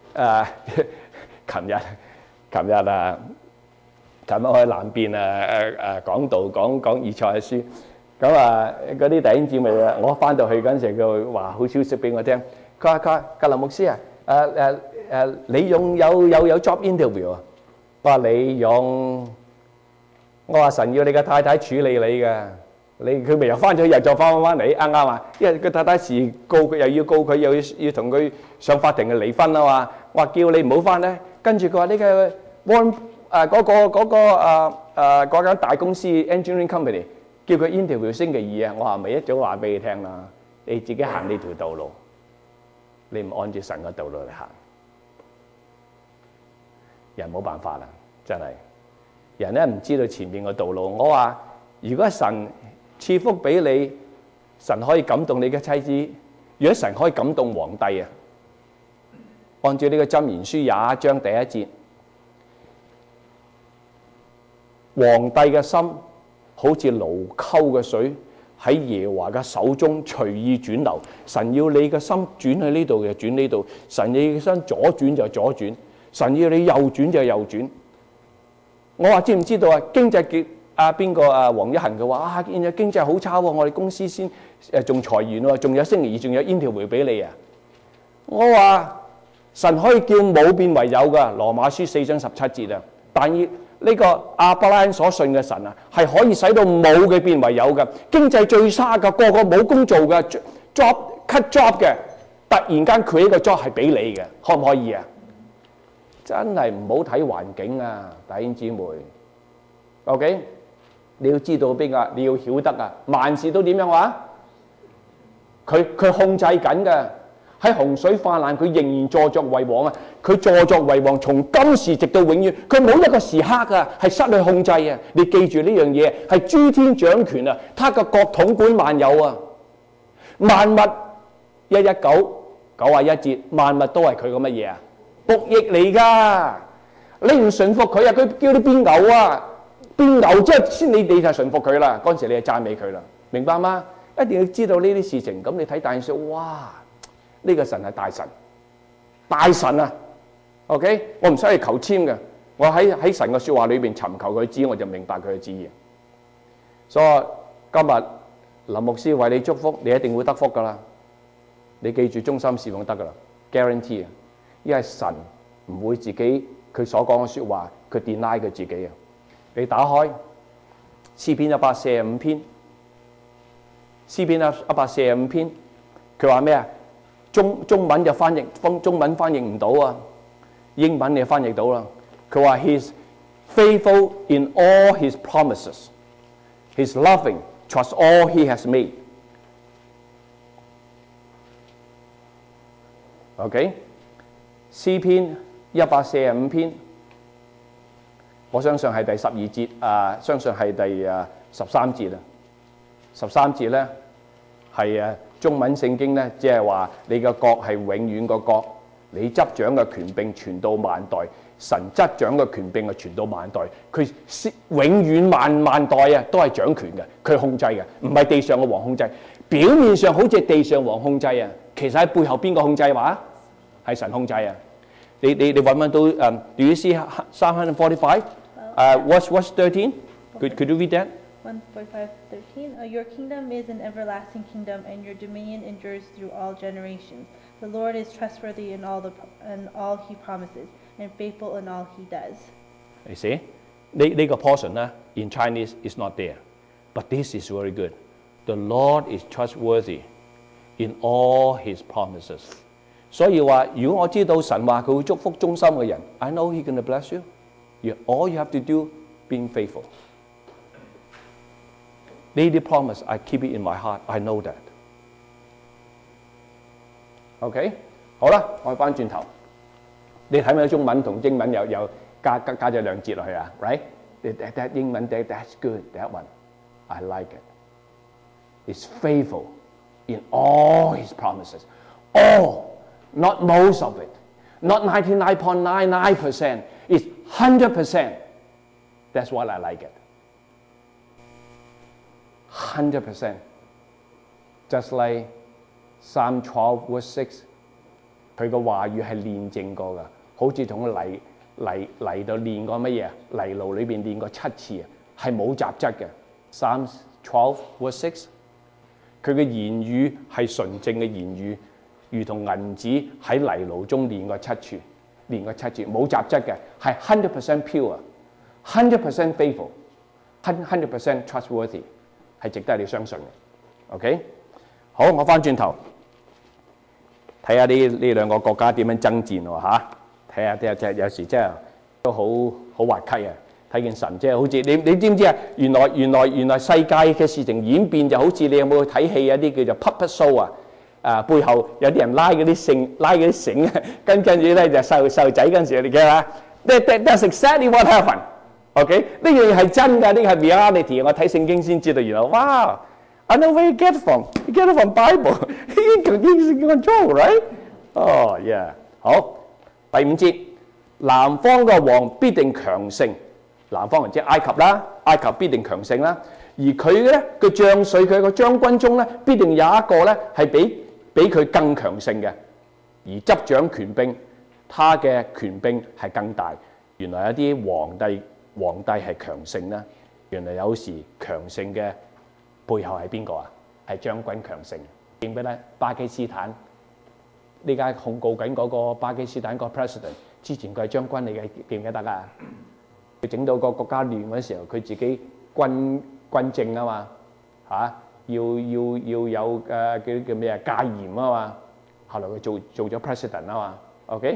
琴日我喺南邊講道講以賽亞書，咁嗰啲弟兄姊妹啊，我翻到去嗰陣時，佢話好消息俾我聽，佢話格林牧師啊，你有 job interview 啊？我話你用，我話神要你嘅太太處理你嘅，佢咪又翻咗日再翻嚟，啱唔啱啊？因為個太太時告佢，又要告佢，又要同佢上法庭去離婚啊嘛。我話叫你唔好翻咧，跟住佢話呢個嗰間大公司 engineering company 叫佢 interview 星期2啊。我話咪一早話俾你聽啦，你自己行呢條道路，你唔按住神嘅道路嚟行。人冇辦法啦，真係人咧唔知道前面嘅道路。我話如果神賜福俾你，神可以感動你嘅妻子。如果神可以感動皇帝啊，按照呢個箴言書21章第1節，皇帝嘅心好似盧溝嘅水喺耶和華嘅手中隨意轉流。神要你嘅心轉去呢度就轉呢度，神要你嘅心左轉就左轉，神要你右轉就右轉。我話知唔知道啊？經濟結邊個黃一恒佢話現在經濟好差喎，我哋公司先仲裁員喎，仲有星期2仲有 interview 俾你啊！我話神可以叫冇變為有噶，羅馬書4章17節啊。但係呢個亞伯拉罕所信嘅神啊，係可以使到冇嘅變為有嘅。經濟最差嘅，個個冇工做嘅 ，job cut job 嘅，突然間佢呢個 job 係俾你嘅，可唔可以啊？真係唔好睇環境啊，弟兄姊妹。OK， 你要知道邊個？你要曉得啊！萬事都點樣話？佢控制緊嘅。喺洪水泛濫，佢仍然坐作為王啊！佢坐作為王，從今時直到永遠，佢冇一個時刻啊係失去控制啊！你記住呢樣嘢係諸天掌權啊！他嘅國統管萬有啊！萬物11991節，萬物都係佢嘅乜嘢啊？僕役嚟㗎！你唔順服佢啊，佢叫你變牛啊！變牛即係先你就順服佢啦，嗰陣時你就讚美佢啦，明白嗎？一定要知道呢啲事情。咁你睇但以理書，哇！呢個神係大神，大神啊 ！OK， 我唔使去求籤嘅，我喺神嘅説話裏邊尋求佢知，我就明白佢嘅旨意。所以今日林牧師為你祝福，你一定會得福噶啦。你記住忠心侍奉得噶啦 ，guarantee 啊！因為神唔會自己佢所講嘅説話，佢 deny 佢自己啊！你打開詩篇145篇，詩篇145篇，佢話咩啊？中文就翻譯，中文翻譯唔到啊，英文你翻譯到啦。佢話 He's faithful in all His promises, He's loving towards all He has made。 OK， 詩篇145篇，我相信係第12節相信係第13節啦。13節咧係中文聖經咧，即係話你嘅國係永遠個國，你執掌嘅權柄傳到萬代。神執掌嘅權柄係傳到萬代，佢永遠萬代都係掌權嘅，佢控制嘅，唔係地上嘅王控制。表面上好似地上王控制啊，其實喺背後邊個控制話？係神控制啊！你揾唔揾到？Do you see 345? What's 13? Could you read that? 145:13. Your kingdom is an everlasting kingdom, and your dominion endures through all generations. The Lord is trustworthy in all He promises, and faithful in all He does. You see, 呢個 portion 咧 in Chinese is not there, but this is very good. The Lord is trustworthy in all His promises. 所以話，如果我知道神話佢會祝福忠心嘅人 ，I know He gonna bless you. All you have to do, being faithful. 呢啲 promise, I keep it in my heart. I know that. OK， 好啦，我翻轉頭，你睇唔睇中文同英文有加咗2節落去啊 ？Right？ That 英文 that's good. That one, I like it. It's faithful in all His promises. All, not most of it, not 99.99%. It's 100%. That's what I like it. 100%. Just like Psalm 12 verse 6， 佢個話語係煉淨過㗎，好似同泥度煉過乜嘢啊？泥爐裏邊煉過7次啊，係冇雜質嘅。Psalm 12 verse 6， 佢嘅言語係純正嘅言語，如同銀子喺泥爐中煉過7次，冇雜質嘅，係 100% pure，100% faithful，100% trustworthy， 係值得你相信嘅。OK， 好，我翻轉頭睇下呢兩個國家點樣爭戰喎嚇，睇下有時真係都好滑稽啊！睇見神即係好似你知唔知啊？原來世界嘅事情演變就好似你有冇去睇戲有啲叫做 puppet show 啊？背後有啲人拉嗰啲繩啊，跟住咧就細路仔嗰陣時你記下 ，that's exactly what happened。OK， 呢樣嘢係真㗎，呢個係 reality。我睇聖經先知道，原來哇 ，I know where you get it from. You get it from Bible. You can control, right? Oh yeah。好，第5節，南方嘅王必定強盛。南方人即係埃及啦，埃及必定強盛啦。而佢咧嘅將帥，佢個將軍中咧，必定有一個咧係比佢更強盛嘅，而執掌權柄，他嘅權柄係更大。原來有啲皇帝係強盛啦，原來有時強盛嘅背後係邊個啊？係將軍強盛。記唔記得巴基斯坦呢家控告緊嗰個巴基斯坦個 president， 之前佢係將軍嚟嘅，記唔記得啊？佢整到個國家亂嗰時候，佢自己軍政啊嘛嚇，要有叫咩啊戒嚴啊嘛，後來佢做咗 president 啊嘛 ，OK？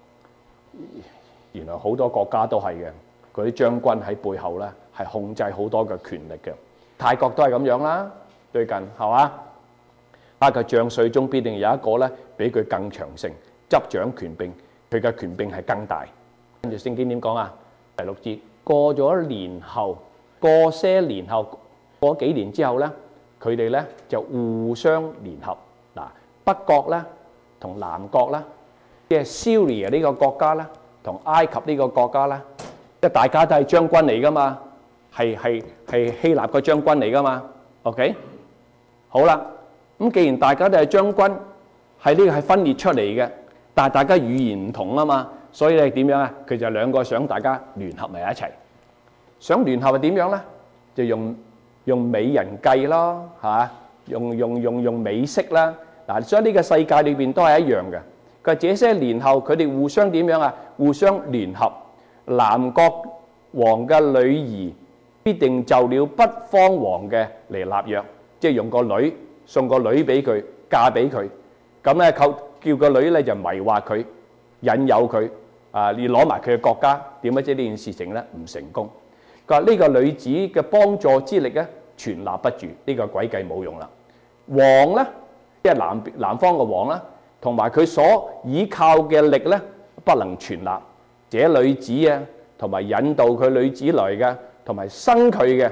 原來好多國家都係嘅，嗰啲將軍喺背後咧係控制好多嘅權力嘅。泰國都係咁樣啦，最近係嘛？啊個將帥中必定有一個咧比佢更強盛，執掌權柄，佢嘅權柄係更大。跟住聖經點講啊？第6節，過咗年後，過些年後，過幾年之後咧，佢哋咧就互相聯合。嗱，北國咧同南國啦，即係 Syria 呢個國家啦，同埃及呢個國家啦，即係大家都係將軍嚟噶嘛，係希臘嘅將軍嚟噶嘛 ，OK？ 好啦，咁既然大家都係將軍，係呢個係分裂出嚟嘅，但係大家語言唔同啊嘛。所以咧點樣啊？佢就兩個想大家聯合埋一齊，想聯合係點樣咧？就用美人計咯，嚇，用美色啦。嗱，所以呢個世界裏邊都係一樣嘅。佢話這些年後，佢哋互相點樣啊？互相聯合，南國王嘅女兒必定就了北方王嘅嚟立約，即係用個女送個女俾佢，嫁俾佢。咁咧叫個女咧就迷惑佢。引誘佢你攞埋佢嘅國家，點解知呢件事情咧唔成功？佢話呢個女子嘅幫助之力咧，全立不住，呢個詭計冇用啦。王咧，即係南方嘅王啦， 同埋佢所倚靠嘅力咧，不能存立。這女子啊，同埋引導佢女子來嘅，同埋生佢嘅，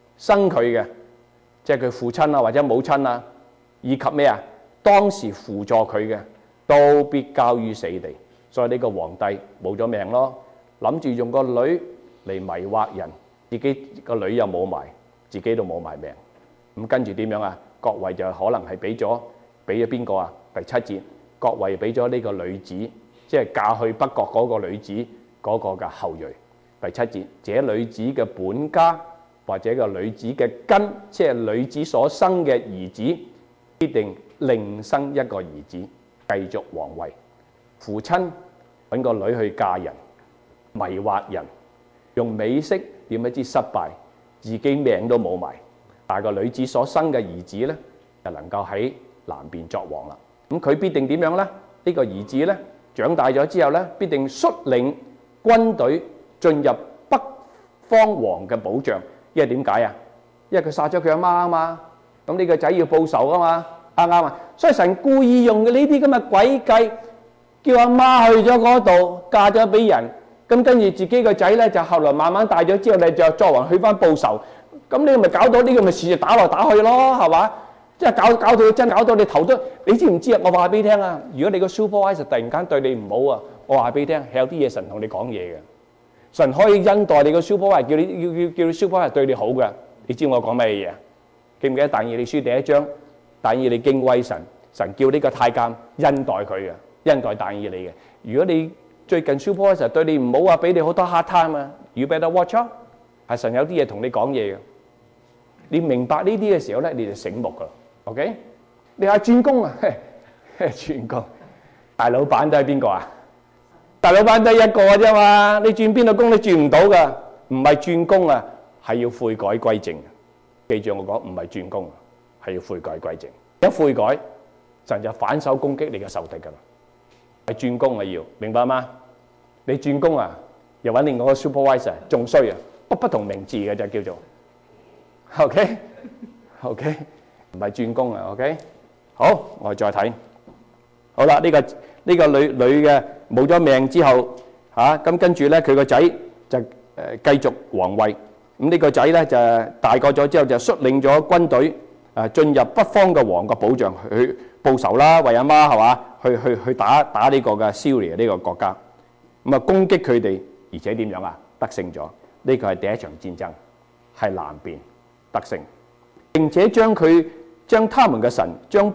即係佢父親啊或者母親啊，以及咩啊？當時輔助佢嘅，都必交於死地。所以呢個皇帝冇咗命咯，諗住用個女嚟迷惑人，自己個女又冇埋，自己都冇埋命。咁跟住點樣啊？國位就可能係俾咗邊個啊？第7節，國位俾咗呢個女子，即係嫁去北國嗰個女子嗰個嘅後裔。第7節，這女子嘅本家或者個女子嘅根，即係女子所生嘅兒子，必定另生一個兒子，繼續皇位。父親揾個女去嫁人，迷惑人，用美色點不知失敗，自己命都冇埋。但係個女子所生嘅兒子咧，就能夠喺南邊作王啦。咁佢必定點樣咧？呢個兒子咧長大咗之後咧，必定率領軍隊進入北方王嘅保障。因為點解啊？因為佢殺咗佢阿媽啊嘛。咁呢個仔要報仇啊嘛，啱啱啊？所以神故意用嘅呢啲咁嘅詭計，叫阿媽去咗嗰度嫁咗俾人，咁跟住自己個仔咧就後來慢慢大咗之後咧就作王去翻報仇。咁你咪搞到呢個咪事就打來打去咯，係嘛？即係搞到你頭都，你知唔知啊？我話俾你聽啊，如果你個 supervisor 突然間對你唔好啊，我話俾你聽，係有啲嘢神同你講嘢嘅。神可以恩待你個 supervisor，叫你 supervisor 對你好嘅。你知我講咩嘢啊？記唔記得但以理書第1章？但以理敬畏神，神叫呢個太監恩待佢嘅，恩待但以理嘅。如果你最近 supervisor 對你唔好啊，俾你好多 hard time 啊， you better watch out。係神有啲嘢同你講嘢嘅。你明白呢啲嘅時候咧，你就醒目噶啦。OK？ 你話轉工啊，轉工，大老闆都係邊個啊？大老闆都係一個啫嘛。你轉邊度工你轉唔到噶，唔係轉工啊，係要悔改歸正。記住我講，唔係轉工，係要悔改歸正。一悔改，神就反手攻擊你嘅仇敵噶啦。係轉工啊要，明白嗎？你轉工啊，又揾另外個 supervisor， 仲衰啊，不同名字嘅就叫做。OK， 唔係轉工啊。OK， 好，我哋再睇。好啦，呢個女嘅冇咗命之後，咁跟住咧佢個仔就繼續皇位。咁呢個仔咧就大個咗之後就率領咗軍隊進入北方嘅王國保障去報仇啦，為阿媽係嘛去打呢個嘅 Syria 呢個國家。咁啊攻擊佢哋，而且點樣啊？得勝咗。呢個係第一場戰爭，係南邊得勝，並且將他們嘅神，將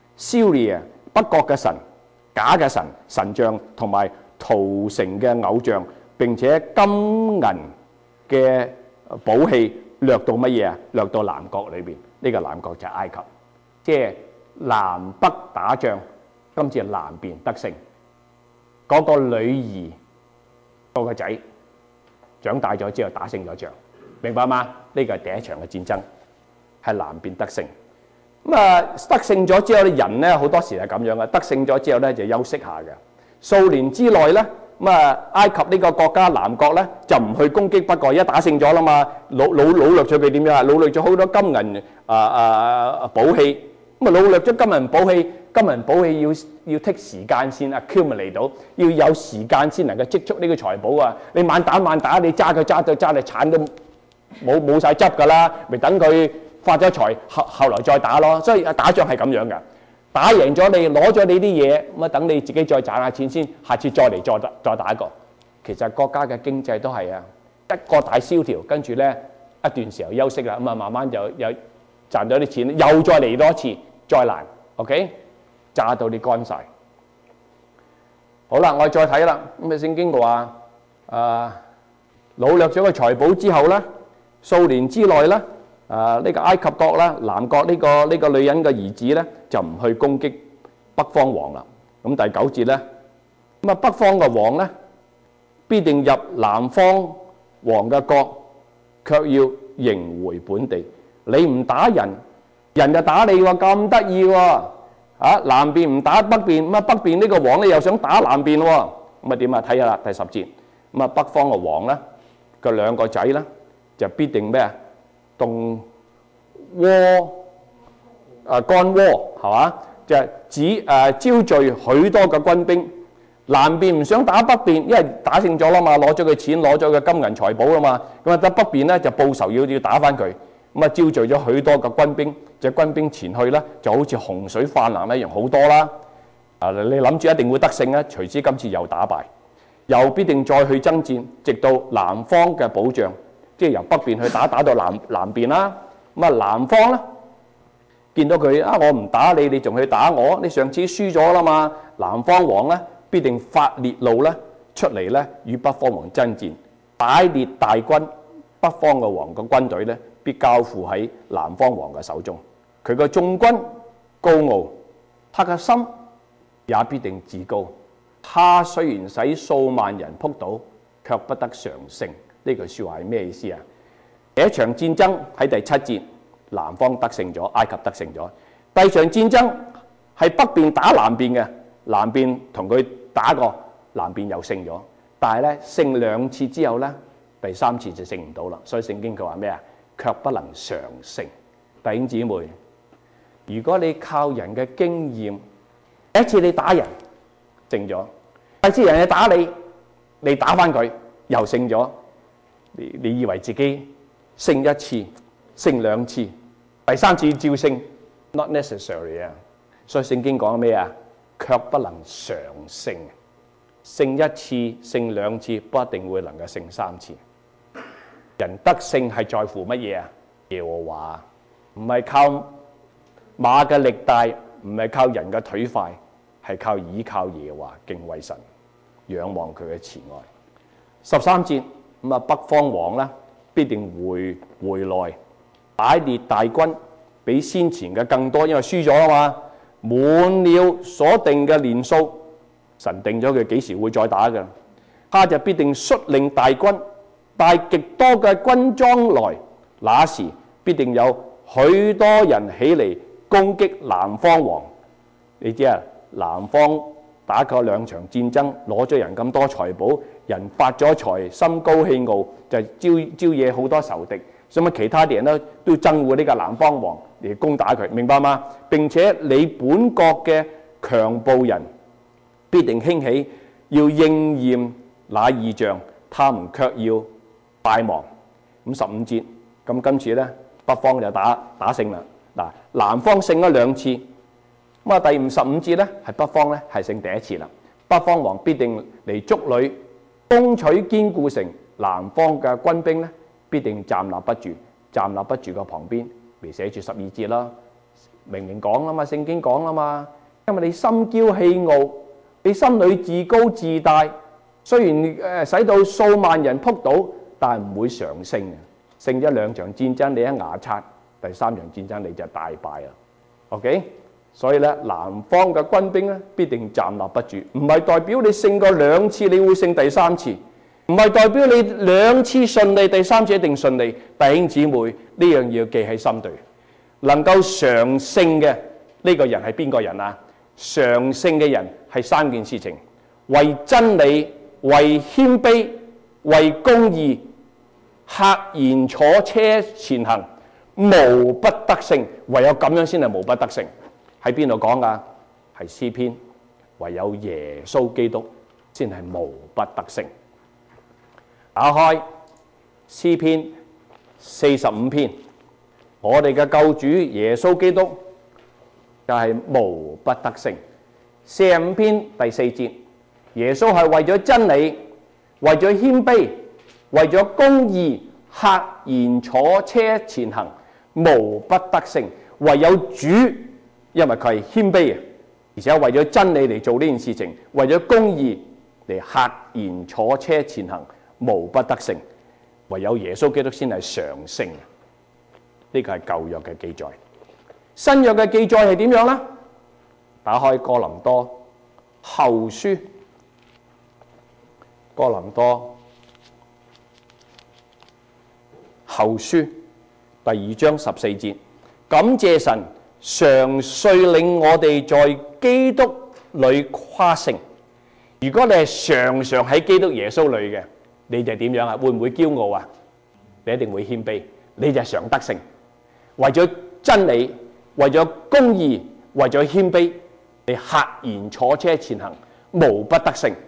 Syria 北國嘅神、假嘅神像同埋陶成嘅偶像，並且金銀嘅寶器掠到乜嘢啊？掠到南國裏邊。呢個南國就係埃及，即係南北打仗。今次係南邊得勝，嗰個女兒嗰個仔長大咗之後打勝咗仗，明白嗎？呢個係第一場嘅戰爭，係南邊得勝。咁得勝咗之後咧，人咧好多時係咁樣嘅，得勝咗之後咧就休息下嘅。數年之內咧，埃及呢個國家南國咧就唔去攻擊北國，一打勝咗啦嘛，擄掠咗佢點樣啊？擄掠咗好多金銀寶器，擄掠咗金銀寶器要剔時間先 accumulate 到，要有時間先能夠積蓄呢個財寶啊！你猛打，你揸到鏟都冇晒汁㗎啦，咪等佢發咗財，後來再打咯。所以打仗係咁樣㗎，打贏咗你攞咗你啲嘢，咁等你自己再賺下錢先，下次再嚟再打過。其實國家嘅經濟都係啊，一個大蕭條，跟住咧一段時候休息啦，慢慢就有賺咗啲錢，又再嚟多一次再難。OK， 炸到你乾晒。好啦，我哋再睇啦。咁聖經話擄掠咗個財寶之後咧，數年之內咧，呢個埃及國啦，南國呢個女人嘅兒子咧，就唔去攻擊北方王啦。咁第9節咧，咁北方嘅王咧，必定入南方王嘅國，卻要迎回本地。你唔打人，人就打你喎，咁得意喎！南邊唔打北邊，咁北邊呢個王咧又想打南邊喎，咁點啊？睇下啦，第10節，咁北方嘅王咧，個兩個仔咧就必定咩啊？動戈，干戈係嘛？ 就係招聚許多嘅軍兵。南邊唔想打北邊，因為打勝咗啦嘛，攞咗佢錢，攞咗佢金銀財寶啦嘛。咁啊，得北邊咧就報仇要打翻佢。咁啊，招聚咗許多嘅軍兵，隻軍兵前去咧就好似洪水泛濫一樣好多啦。你諗住一定會得勝啊？隨之今次又打敗，又必定再去爭戰，直到南方嘅保障，即係由北邊去打到南邊啦。咁啊，南方咧見到佢我唔打你，你仲去打我？你上次輸咗啦嘛。南方王咧必定發烈怒咧出嚟咧與北方王爭戰，擺列大軍，北方嘅王嘅軍隊咧必交付喺南方王嘅手中。佢嘅眾軍高傲，他嘅心也必定自高。他雖然使數萬人仆倒，卻不得常勝。呢句説話係咩意思啊？第一場戰爭喺第7節，南方得勝咗，埃及得勝咗。第二場戰爭係北邊打南邊嘅，南邊同佢打過，南邊又勝咗。但係咧勝2次之後咧，第3次就勝唔到啦。所以聖經佢話咩啊？卻不能常勝。弟兄姊妹，如果你靠人嘅經驗，第一次你打人勝咗，第二次人哋打你，你打翻佢又勝咗，你以為自己勝1次、勝2次，第3次照勝 ，not necessary 啊！所以聖經講咩啊？卻不能常勝，勝1次、勝2次，不一定會能夠勝3次。人得勝係在乎乜嘢啊？耶和華，唔係靠馬嘅力大，唔係靠人嘅腿快，係靠倚靠耶和華，敬畏神，仰望佢嘅慈愛。13節咁啊，北方王咧必定回來，擺列大軍，比先前嘅更多，因為輸咗啦嘛，滿了所定嘅年數，神定咗佢幾時會再打嘅，他就必定率領大軍，帶極多嘅軍裝來，那時必定有許多人起嚟攻擊南方王。你知啊，南方打過2場戰爭，攞咗人咁多財寶，人發咗財，心高氣傲，就招惹好多仇敵。所以其他啲人咧都憎惡呢個南方王嚟攻打佢，明白嗎？並且你本國嘅強暴人必定興起，要應驗那異象，他們卻要敗亡。咁15節，咁今次咧北方就打勝啦。嗱，南方勝咗2次，咁啊第15節咧係北方咧係勝第1次啦。北方王必定嚟築壘，攻取堅固城，南方嘅軍兵咧必定站立不住，站立不住嘅旁邊咪寫住12節啦。明明講啦嘛，聖經講啦嘛，因為你心驕氣傲，你心裏自高自大，雖然使到數萬人仆倒，但係唔會常勝嘅。勝咗2場戰爭，你一牙刷，第3場戰爭你就大敗啦。OK， 所以咧南方嘅軍兵咧必定站立不住，唔係代表你勝過2次你會勝第3次，唔係代表你2次順利，第3次一定順利。弟兄姊妹，呢樣要記喺心裏。能夠常勝嘅呢個人係邊個人啊？常勝嘅人係3件事情：為真理、為謙卑、為公義，赫然坐車前行，無不得勝。唯有咁樣先係無不得勝。喺邊度講噶？係詩篇，唯有耶穌基督先係無不得勝。打開詩篇45篇，我哋嘅救主耶穌基督就係無不得勝。45篇第4節，耶穌係為咗真理，為咗謙卑，為咗公義，赫然坐車前行，無不得勝。唯有主，因為佢係謙卑嘅，而且為咗真理嚟做呢件事情，為咗公義嚟赫然坐車前行，無不得勝。唯有耶穌基督先係常勝。呢個係舊約嘅記載。新約嘅記載係點樣呢？打開哥林多後書，哥林多後書第2章14節，感謝神常率領我哋在基督裏誇勝。如果你係常常喺基督耶穌裏嘅，你就點樣啊？會唔會驕傲啊？你一定會謙卑，你就常得勝。為咗真理，為咗公義， 為咗謙卑，你赫然坐車前行，無不得勝。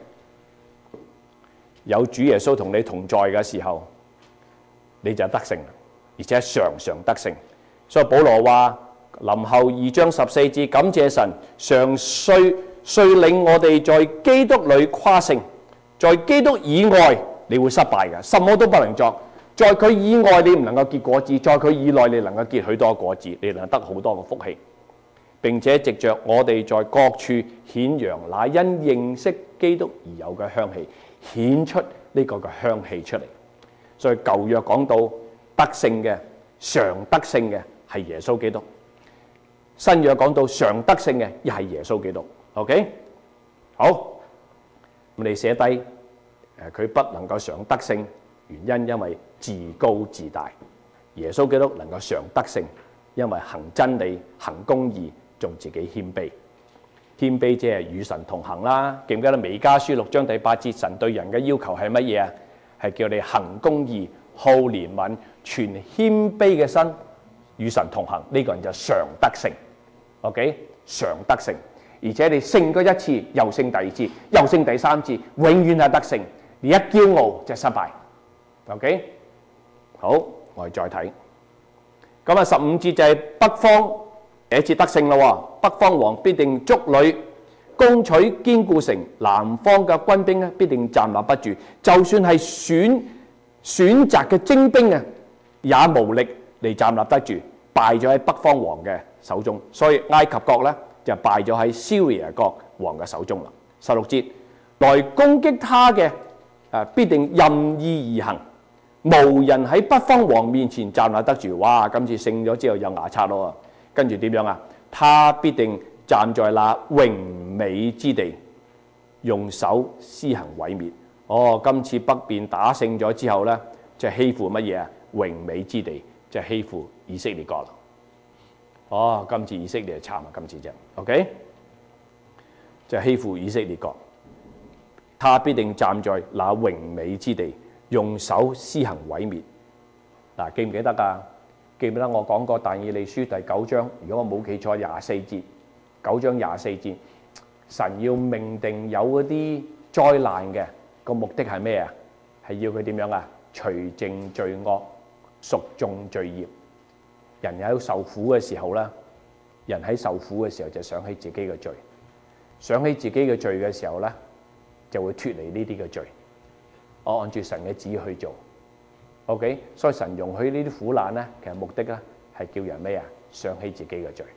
有主耶穌同你同在嘅時候，你就得勝，而且常常得勝。所以保羅話林後2章14節，感謝神，常遂領我哋在基督裏誇勝。在基督以外你會失敗嘅，什麼都不能作。在佢以外你唔能夠結果子，在佢以內你能夠結許多果子，你能得好多嘅福氣。並且藉着我哋在各處顯揚那因認識基督而有嘅香氣，顯出呢個嘅香氣出嚟。所以舊約講到得勝嘅、常得勝嘅係耶穌基督，新約講到常得勝嘅又係耶穌基督。OK， 好，咁你寫低佢不能夠常得勝，原因因為自高自大。耶穌基督能夠常得勝，因為行真理、行公義，仲自己謙卑。謙卑即係與神同行啦。記唔記得彌迦書6章第8節，神對人嘅要求係乜嘢啊？係叫你行公義、好憐憫、存謙卑嘅心，與神同行。呢個人就常得勝。OK， 常得勝，而且你勝過一次，又勝第二次，又勝第三次，永遠係得勝。你一驕傲就失敗。OK， 好，我哋再睇。咁啊，15節就係北方第一次得勝咯。北方王必定築壘攻取堅固城，南方嘅軍兵咧必定站立不住。就算係選擇嘅精兵啊，也無力嚟站立得住，敗咗喺北方王嘅手中。所以埃及國咧就敗咗喺 Syria 國王嘅手中啦。16節，來攻擊他嘅必定任意而行，無人喺北方王面前站立得住。哇！今次勝咗之後有牙刷咯。跟住點樣啊？他必定站在那榮美之地，用手施行毀滅。哦，今次北邊打勝咗之後呢，就欺負乜嘢啊？榮美之地就欺負以色列國啦。哦，今次以色列就慘啊！今次就 OK， 就欺負以色列國。他必定站在那榮美之地，用手施行毀滅。嗱，記唔記得㗎？記唔記得我講過但以理書第9章？如果我冇記錯，24節，9章24節，神要命定有嗰啲災難嘅個目的係咩啊？係要佢點樣啊？除淨罪惡，贖種罪孽。人喺受苦嘅時候咧，人喺受苦嘅時候就想起自己嘅罪，想起自己嘅罪嘅時候咧，就會脫離呢啲嘅罪。我按住神嘅旨意去做。OK， 所以神容許呢啲苦難咧，其實目的咧係叫人咩啊？想起自己嘅罪。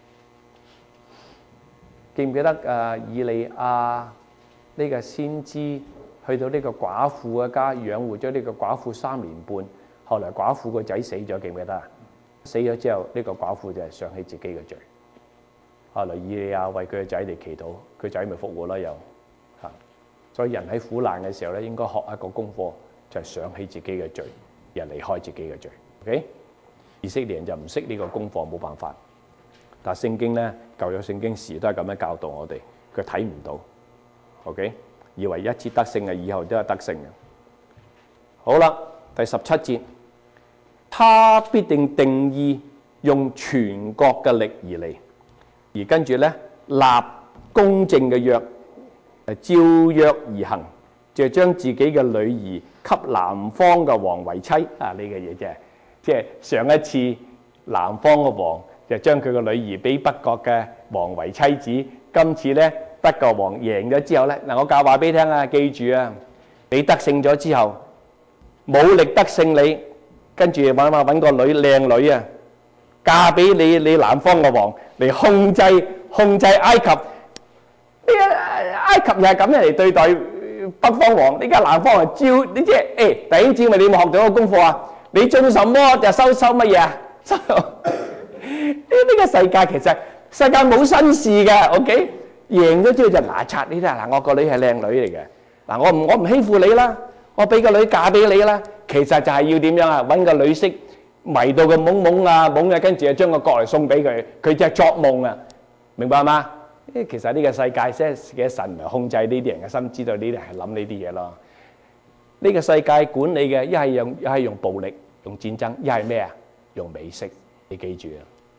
記唔記得以利亞呢個先知去到呢個寡婦嘅家養活咗呢個寡婦3年半，後來寡婦個仔死咗，記唔記得啊？死咗之後，呢個寡婦就係想起自己嘅罪。後來以利亞為佢嘅仔嚟祈禱，佢仔咪復活啦又嚇。所以人喺苦難嘅時候咧，應該學一個功課。就係想起自己嘅罪，人離開自己嘅罪。OK， 以色列人就唔識呢個功課，冇辦法。但係聖經咧，舊約聖經時都係咁樣教導我哋，佢睇唔到。OK， 以為一次得勝嘅，以後都係得勝嘅。好啦，第17節，他必定定意用全國嘅力而嚟，而跟住咧立公正嘅約，照約而行。就將自己嘅女兒給南方嘅王為妻啊！呢個嘢啫，即係上一次南方嘅王就將佢個女兒俾北國嘅王為妻子。今次咧北國王贏咗之後咧，嗱我教話俾你聽啊，記住啊，你得勝咗之後冇力得勝你，跟住揾個女靚女啊，嫁俾你南方嘅王嚟控制埃及。呢個埃及又係咁樣嚟對待北方王，呢家南方啊招你即係弟兄姊妹，你有冇學到個功課啊？你種什麼就收乜嘢啊？收呢個世界其實世界冇新事嘅 ，OK？ 贏咗之後就牙刷呢啲啊！嗱，我個女係靚女嚟嘅，嗱我唔欺負你啦，我俾個女嫁俾你啦。其實就係要點樣啊？揾個女色迷到佢懵啊，跟住就將個角嚟送俾佢，佢就係作夢啊！明白嗎？其實呢個世界嘅神嚟控制呢啲人嘅心，知道呢啲人係諗呢啲嘢咯。呢個世界管理嘅一係用暴力、用戰爭，一係咩啊？用美色。你記住啊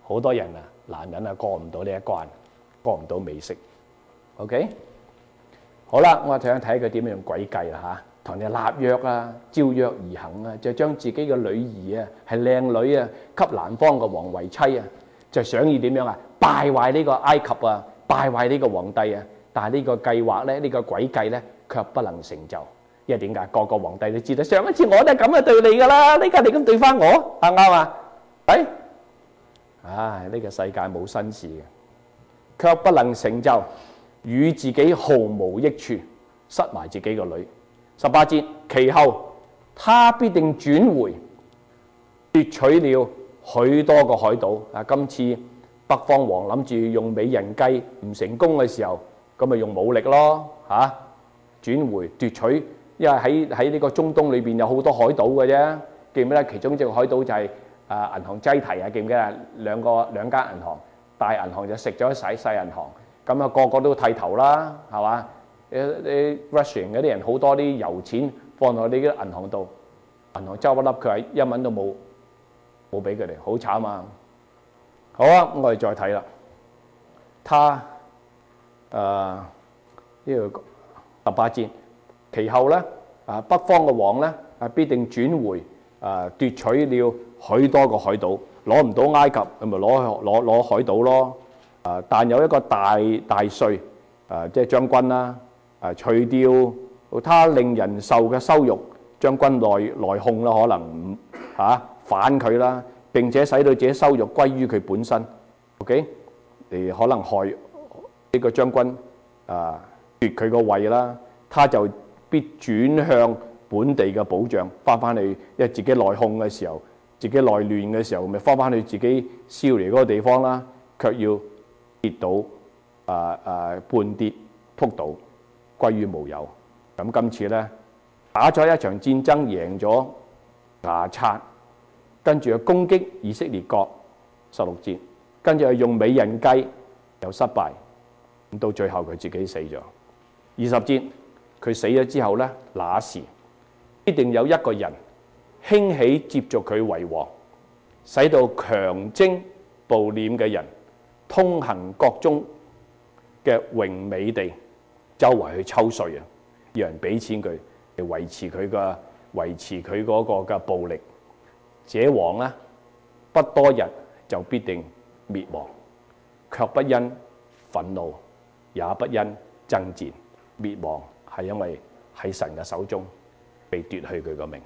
好多人啊，男人啊過唔到呢一關，過唔到美色。OK， 好啦，我想睇佢點樣用詭計啦嚇，同你立約啊，照約而行啊，就將自己嘅女兒啊係靚女啊，給南方嘅王為妻啊，就想要點樣啊？敗壞呢個埃及啊，敗壞呢個皇帝啊。但係呢個計劃咧，呢個詭計咧，卻不能成就。因為點解？個個皇帝都知道，上一次我都係咁樣對你㗎啦，呢家你咁對翻我，啱唔啱啊？係，唉，呢個世界冇新事嘅，卻不能成就，與自己毫無益處，失埋自己個女。18節，其後他必定轉回，奪取了許多個海島。啊，今次北方王諗住用美人計唔成功嘅時候，咁咪用武力咯嚇，轉回奪取。因為喺呢個中東裏邊有好多海島嘅啫，記唔記得？其中一個海島就係銀行擠提啊，記唔記得？兩間銀行，大銀行就食咗細銀行，咁啊個個都剃頭啦，係嘛？啲 Russian 嗰啲人好多啲油錢放落呢啲銀行度，銀行執一粒，佢係一蚊都冇俾佢哋，好慘啊！好啊，我哋再睇啦，他呢個18節。其後咧，北方嘅王咧，必定轉回，奪取了許多個海島，攞唔到埃及，咁咪攞海島咯。但有一個大稅，即係將軍啦，除掉他令人受嘅羞辱，將軍內訌啦，可能反佢啦，並且使到自己羞辱歸於佢本身。OK， 可能害呢個將軍奪佢個位啦，他就必轉向本地嘅保障，翻去，因為自己內訌嘅時候，自己內亂嘅時候，咪翻去自己燒嚟嗰個地方啦，卻要跌倒，半跌仆倒，歸於無有。咁今次咧打咗一場戰爭，贏咗牙刷，跟住又攻擊以色列國，16節，跟住又用美人計又失敗，咁到最後佢自己死咗。20節。佢死咗之後咧，那時必定有一個人興起接續佢為王，使到強徵暴斂嘅人通行國中嘅榮美地，周圍去抽稅啊，要人俾錢佢嚟維持佢嗰個嘅暴力。這王咧不多日就必定滅亡，卻不因憤怒，也不因爭戰，滅亡。係因為喺神嘅手中被奪去佢個命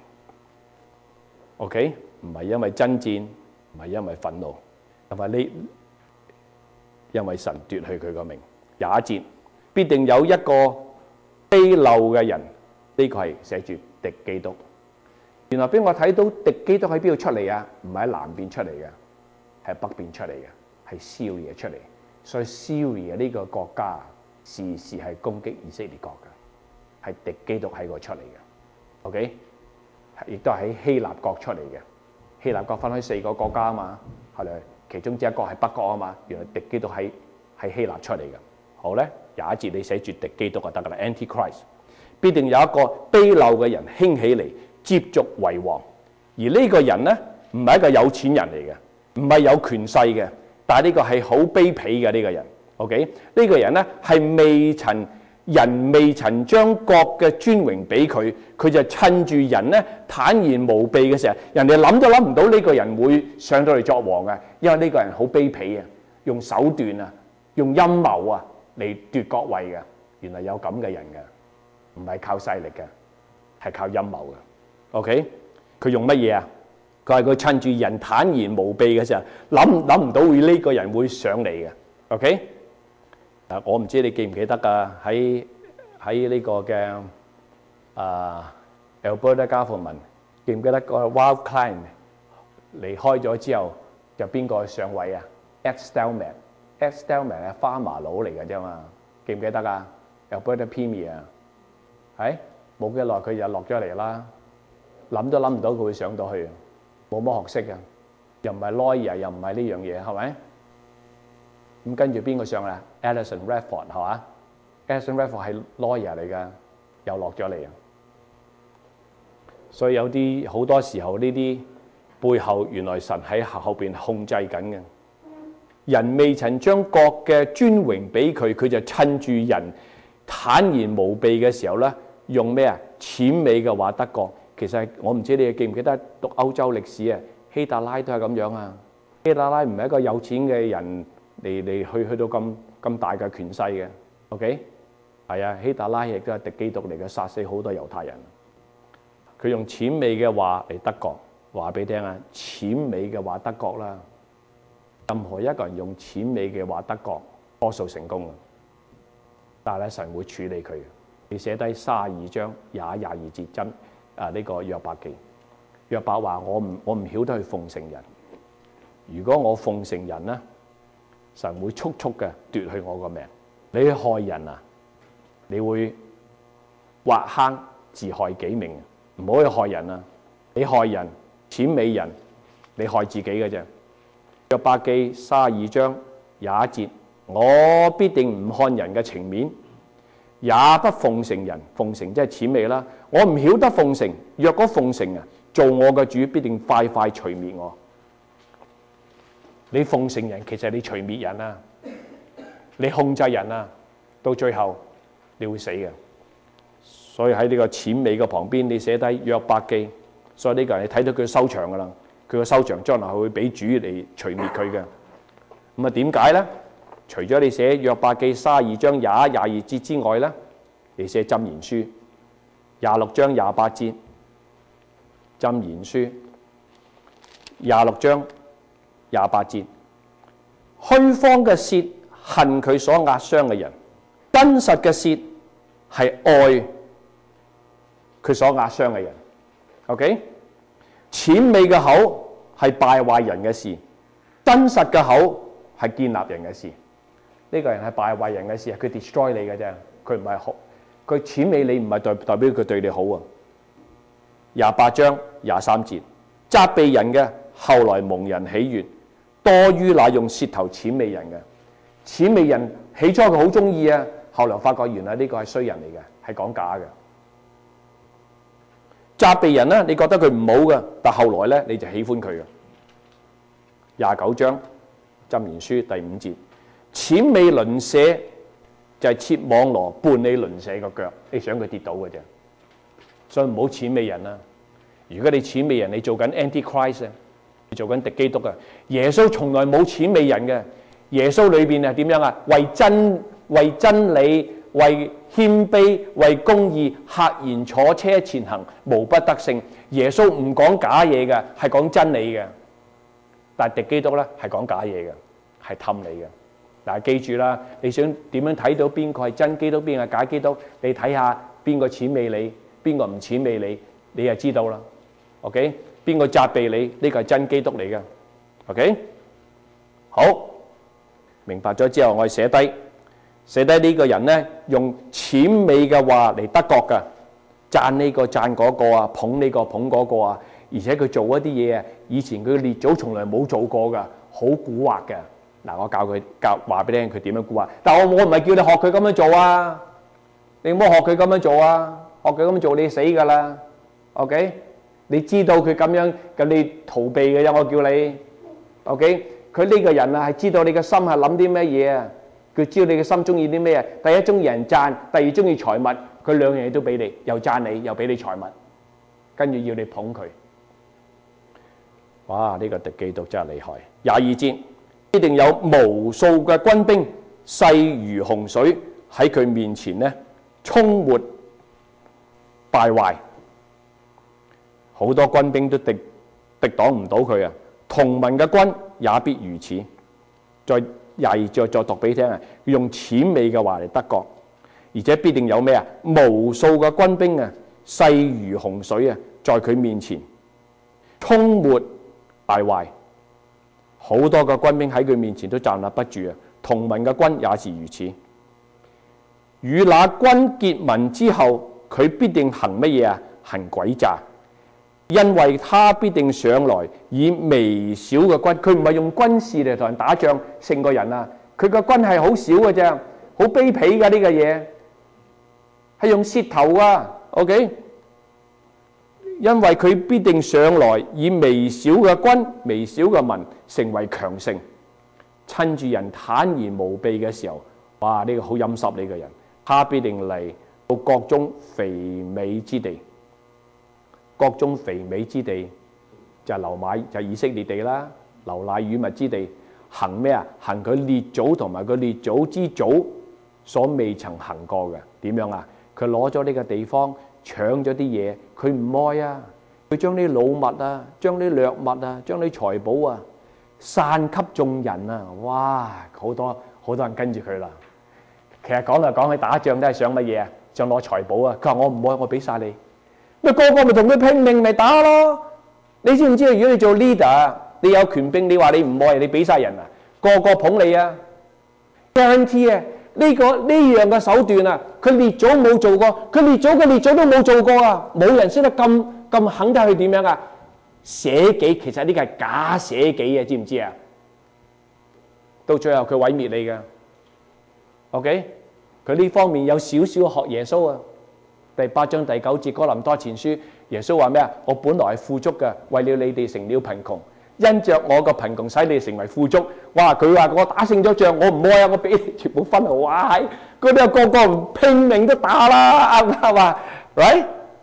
，OK？ 唔係因為爭戰，唔係因為憤怒，因為神奪去佢個命。21節，必定有一個卑陋嘅人，呢個係寫住敵基督。原來俾我睇到敵基督喺邊度出嚟啊？唔係喺南邊出嚟嘅，係北邊出嚟嘅，係Syria出嚟。所以Syria呢個國家時時係攻擊以色列國嘅。係敵基督喺個出嚟嘅 ，OK， 亦都係喺希臘國出嚟嘅。希臘國分開4個國家啊嘛，係咪？其中之一個係北國啊嘛。原來敵基督喺希臘出嚟嘅。好咧，21節你寫住敵基督就得噶啦 ，Antichrist， 必定有一個卑陋嘅人興起嚟接續為王。而呢個人咧唔係一個有錢人嚟嘅，唔係有權勢嘅，但係呢個係好卑鄙嘅呢個人。OK， 呢個人咧係人未曾將國嘅尊榮俾佢，佢就趁住人咧坦然無備嘅時候，人哋諗都諗唔到呢個人會上到嚟作王嘅，因為呢個人好卑鄙啊，用手段啊，用陰謀啊嚟奪國位嘅。原來有咁嘅人嘅，唔係靠勢力嘅，係靠陰謀嘅。OK， 佢用乜嘢啊？佢趁住人坦然無備嘅時候，諗唔到會呢個人會上嚟嘅。OK。我唔知你記唔記得㗎？喺呢個嘅Alberta Government 記唔記得個 Wild Climb 離開咗之後，就邊個上位啊 ？Ed Stelmach 係花麻佬嚟嘅啫嘛，記唔記得啊 ？Alberta Premier 係冇幾耐佢就落咗嚟啦，諗都諗唔到佢會上到去，冇乜學識嘅，又唔係 lawyer， 又唔係呢樣嘢，係咪？咁跟住邊個上啦 ？Alison Redford 係嘛 ？Alison Redford 係 lawyer 嚟㗎，又落咗嚟啊！所以有啲好多時候呢啲背後原來神喺後邊控制緊嘅。 人未曾將國嘅尊榮俾佢，佢就趁住人坦然無備嘅時候咧，用咩啊？諂媚嘅話得國。其實我唔知你記唔記得讀歐洲歷史啊？希特拉都係咁樣啊！希特拉唔係一個有錢嘅人去到咁大嘅權勢嘅 ，OK？ 係啊，希特拉亦都係敵基督嚟嘅，殺死好多猶太人。佢用諂媚嘅話嚟得國，話俾你聽啊！諂媚嘅話得國啦。任何一個人用諂媚嘅話得國，多數成功嘅。但係咧，神會處理佢。你寫低32章22節真呢個約伯記。約伯話：我唔曉得去奉承人。如果我奉承人咧，神會速速嘅奪去我個命。你去害人啊，你會挖坑自害己命。唔好去害人啊！你害人、諂媚人，你害自己嘅啫。約伯記32章21節，我必定唔看人嘅情面，也不奉承人。奉承即係諂媚啦。我唔曉得奉承，若果奉承啊，做我嘅主必定快快除滅我。你奉承人，其實你除滅人啊，你控制人啊，到最後你會死嘅。所以喺呢個諂媚嘅旁邊，你寫低約伯記。所以呢個人你睇到佢收場噶啦，佢個收場將來係會俾主嚟除滅佢嘅。咁啊點解咧？除咗你寫約伯記32章21、22節之外咧，你寫箴言書26章28節，箴言書26章28節，虛謊嘅舌恨佢所壓傷嘅人，真實嘅舌係愛佢所壓傷嘅人。OK， 諂媚嘅口係敗壞人嘅事，真實嘅口係建立人嘅事。呢個人係敗壞人嘅事，佢 destroy 你嘅啫，佢唔係好，佢諂媚你唔係代表佢對你好啊。28章23節，責備人嘅後來蒙人喜悅，多於那用舌頭諂媚人嘅。諂媚人起初佢好中意啊，後來發覺原來呢個係衰人嚟嘅，係講假嘅。責備人咧，你覺得佢唔好嘅，但後來咧你就喜歡佢嘅。29章箴言書第5節，諂媚鄰舍就係設網羅絆你鄰舍個腳，你想佢跌倒嘅啫。所以唔好諂媚人啦。如果你諂媚人，你做緊 Antichrist 啊，你做緊敵基督啊。耶穌從來冇諂媚人嘅。耶穌裏邊係點樣啊？為真理。為謙卑、為公義，赫然坐車前行，無不得勝。耶穌唔講假嘢嘅，係講真理嘅。但係敵基督咧係講假嘢嘅，係氹你嘅。但係記住啦，你想點樣睇到邊個係真基督，邊個係假基督？你睇下邊個諂媚你，邊個唔諂媚你，你就知道啦。OK， 邊個責備你，呢個係真基督嚟嘅。OK， 好，明白咗之後，我哋寫低呢個人咧，用諂媚嘅話嚟得國嘅，讚呢個讚嗰個啊，捧呢個捧嗰個啊，而且佢做一啲嘢啊，以前佢列祖從來冇做過噶，好蠱惑嘅。嗱，我教話俾你聽佢點樣蠱惑，但我唔係叫你學佢咁樣做啊，你唔好學佢咁樣做啊，學佢咁樣做你死噶啦。OK， 你知道佢咁樣咁你逃避嘅啫，我叫你。OK， 佢呢個人啊係知道你嘅心係諗啲咩嘢啊。佢知道你嘅心中意啲咩啊？第一中意人讚，第二中意財物，佢兩樣嘢都俾你，又讚你，又俾你財物，跟住要你捧佢。哇！呢個敵基督真係厲害。22節，一定有無數嘅軍兵勢如洪水喺佢面前咧，沖沒敗壞，好多軍兵都敵擋唔到佢啊！同盟嘅軍也必如此。再讀俾你聽啊！用諂媚嘅話嚟得國，而且必定有咩啊？無數嘅軍兵啊，勢如洪水啊，在佢面前沖沒敗壞，好多嘅軍兵喺佢面前都站立不住啊！同盟嘅軍也是如此。與那軍結盟之後，佢必定行乜嘢啊？行詭詐，因為他必定上來以微小嘅軍，佢唔係用軍事嚟同人打仗勝過人啊！佢個軍係好少嘅啫，好卑鄙嘅呢個嘢，係用舌頭啊 ！OK， 因為佢必定上來以微小嘅軍、微小嘅民成為強盛， 趁住人坦然無備嘅時候，哇！呢個好陰濕呢個人，他必定嚟到國中肥美之地。國中肥美之地就係流奶，就係以色列地啦，流奶與蜜之地。行咩啊？行佢列祖同埋佢列祖之祖所未曾行過嘅。點樣啊？佢攞咗呢個地方，搶咗啲嘢，佢唔愛啊！佢將啲老物啊，將啲掠物啊，將啲財寶啊，散給眾人啊！哇，好多人跟住佢啦。其實講嚟講去打仗都係想乜嘢啊？想攞財寶啊！佢話我唔愛，我俾晒你。咪個個咪同佢拼命咪打咯！你知唔知？如果你做 leader， 你有權柄，你話你唔愛，你俾晒人啊，個個捧你啊 ！guarantee 啊！呢樣嘅手段啊，佢列祖冇做過，佢列祖嘅列祖都冇做過啊！冇人識得咁肯得去點樣啊？捨己，其實呢個係假捨己啊！知唔知啊？到最後佢毀滅你嘅。OK， 佢呢方面有少少學耶穌啊。第8章第9節哥林多前書，耶穌話咩啊？我本來係富足嘅，為了你哋成了貧窮，因着我個貧窮使你成為富足。哇！佢話我打勝咗仗，我唔愛啊，我俾你全部分。哇！嗰啲個個拼命都打啦，啱唔啱啊？Right？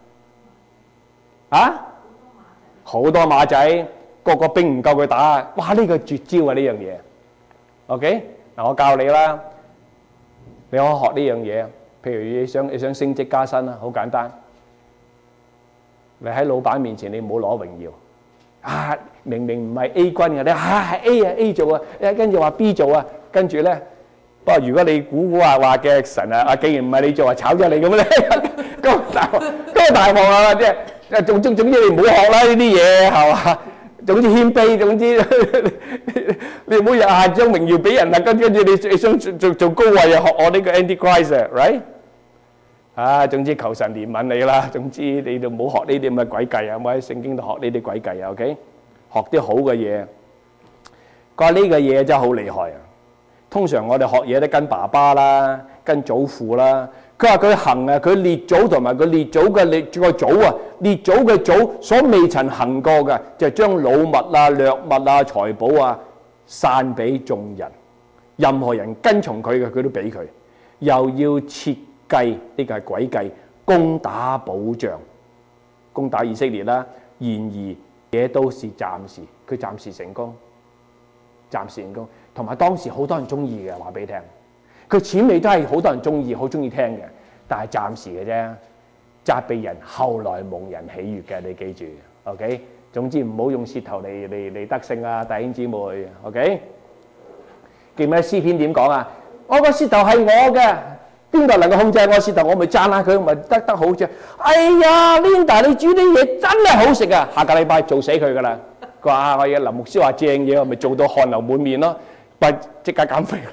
啊？好多馬仔，個個兵唔夠佢打。哇！呢個絕招啊！呢樣嘢。OK， 嗱我教你啦，你可以學呢樣嘢。譬如你想升職加薪啦，好簡單。你喺老闆面前，你唔好攞榮耀。啊，明明唔係 A 軍嘅，你係 A 啊 A 做啊，跟住話 B 做啊，跟住咧，不過如果你估話嘅神啊，既然唔係你做，炒咗你咁咧，咁大鑊啊！即係總之你唔好學啦呢啲嘢係嘛？總之謙卑，總之你唔好日下將榮耀俾人啊！跟住你想做高位啊，學我呢個 Antichrist 啊 ，right？啊，總之求神憐憫你啦。總之你就唔好學呢啲咁嘅詭計啊，唔好喺聖經度學呢啲詭計啊。OK， 學啲好嘅嘢。佢話呢個嘢真係好厲害啊！通常我哋學嘢都跟爸爸啦，跟祖父啦。佢話佢行啊，佢列祖同埋佢列祖嘅列祖啊，列祖嘅祖所未曾行過嘅，就將老物啊、掠物啊、財寶啊散俾眾人。任何人跟從佢嘅，佢都俾佢。又要設計，呢個係詭計，攻打保障，攻打以色列啦。然而這都是暫時，佢暫時成功，暫時成功。同埋當時好多人中意嘅，話俾你聽。佢淺味都係好多人中意，好中意聽嘅，但係暫時嘅啫。責備人，後來蒙人喜悅嘅，你記住。OK， 總之唔好用舌頭嚟得勝啊，弟兄姊妹。OK， 記唔記得詩篇點講啊？我個舌頭係我嘅。邊個能夠控制我舌頭？我咪讚下佢，咪得好啫。哎呀 ，Linda， 你煮啲嘢真係好食啊！下個禮拜做死佢噶啦。佢話我嘢林牧師話正嘢，我咪做到汗流滿面咯，咪即刻減肥。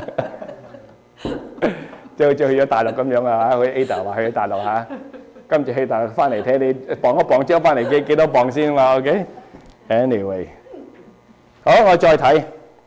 就去咗大陸咁樣啊！去 Ada 話去咗大陸嚇，跟住去大陸翻嚟睇你磅一磅之後翻嚟幾多磅先嘛 ？OK，anyway， 好，我再睇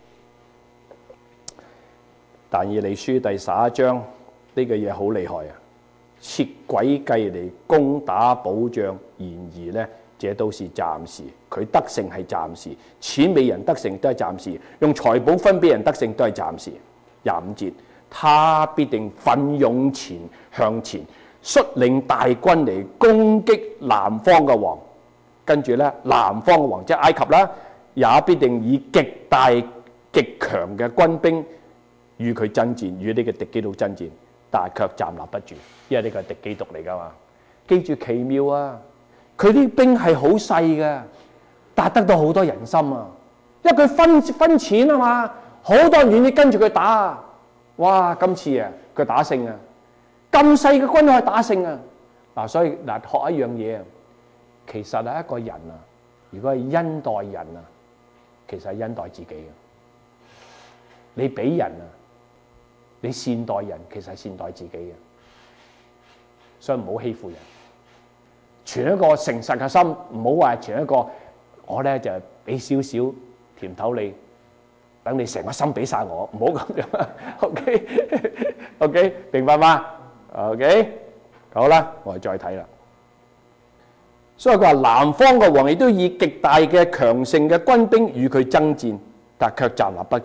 但以理書第11章。呢個嘢好厲害啊！設詭計嚟攻打保障，然而呢，這都是暫時。佢得勝係暫時，錢美人得勝都係暫時，用財寶分俾人得勝都係暫時。25節，他必定奮勇向前，率領大軍嚟攻擊南方嘅王。跟住呢，南方嘅王即係埃及啦，也必定以極大極強嘅軍兵與佢爭戰，與呢個敵基督爭戰。但係卻站立不住，因為呢個係敵基督嚟噶嘛。記住奇妙啊！佢啲兵係好細嘅，但係得到好多人心啊！因為佢分錢啊嘛，好多人願意跟住佢打啊！哇！今次啊，佢打勝啊！咁細嘅軍可以打勝啊！嗱，所以嗱，學一樣嘢啊，其實係一個人啊，如果係恩待人啊，其實係恩待自己嘅。你俾人啊！你善待人，其實係善待自己嘅，所以唔好欺負人。存一個誠實嘅心，唔好話存一個我咧就俾少少甜頭你，等你成個心俾晒我，唔好咁樣。OK， 明白嗎 ？OK， 好啦，我哋再睇啦。所以佢話南方嘅王亦都以極大嘅強盛嘅軍兵與佢爭戰，但卻站立不住。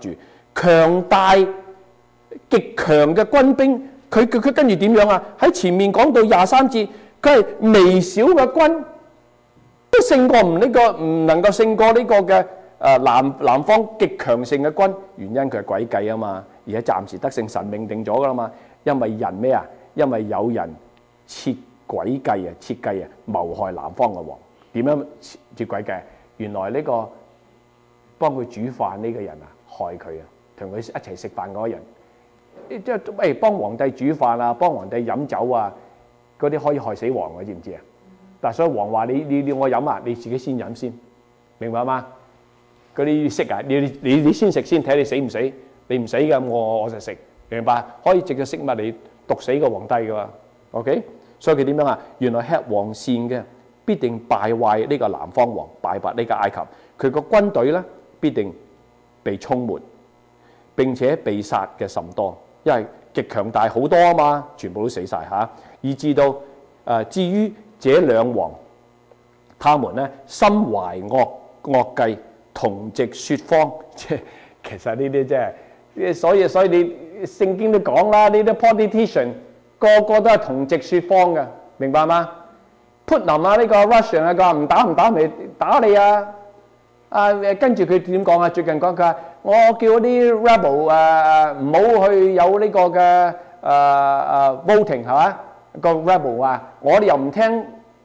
強大極強嘅軍兵，佢跟住點樣啊？喺前面講到23節，佢係微小嘅軍，都勝過唔能夠勝過呢個嘅南方極強盛嘅軍，原因佢係詭計啊嘛，而家暫時得勝，神命定咗噶啦嘛。因為人咩啊？因為有人設詭計啊，設計啊，謀害南方嘅王。點樣設詭計？原來呢個幫佢煮飯呢個人啊，害佢啊，同佢一齊食飯嗰個人，即係幫皇帝煮飯啊，幫皇帝飲酒啊，嗰啲可以害死王嘅，知唔知啊？但所以王話你我飲啊，你自己先飲先，明白嗎？嗰啲識啊，你先食先，睇你死唔死。你唔死嘅，我就食，明白？可以藉著食物嚟毒死個皇帝噶嘛 ？OK， 所以佢點樣啊？原來吃王膳嘅必定敗壞呢個南方王，敗壞呢個埃及。佢個軍隊咧必定被沖沒，並且被殺嘅甚多，因為極強大好多啊嘛，全部都死晒嚇。以至到至於這兩王，他們咧心懷惡計，同席説謊，即係其實呢啲即係。所以你聖經都講啦，呢啲 politician 個個都係同席説謊嘅，明白嗎？普林啊，呢個 Russian 啊，佢話唔打咪打你啊！跟住佢點講啊？最近講佢話我叫啲 rebel 唔好去有呢個嘅voting 係嘛？個 rebel 話我哋又唔聽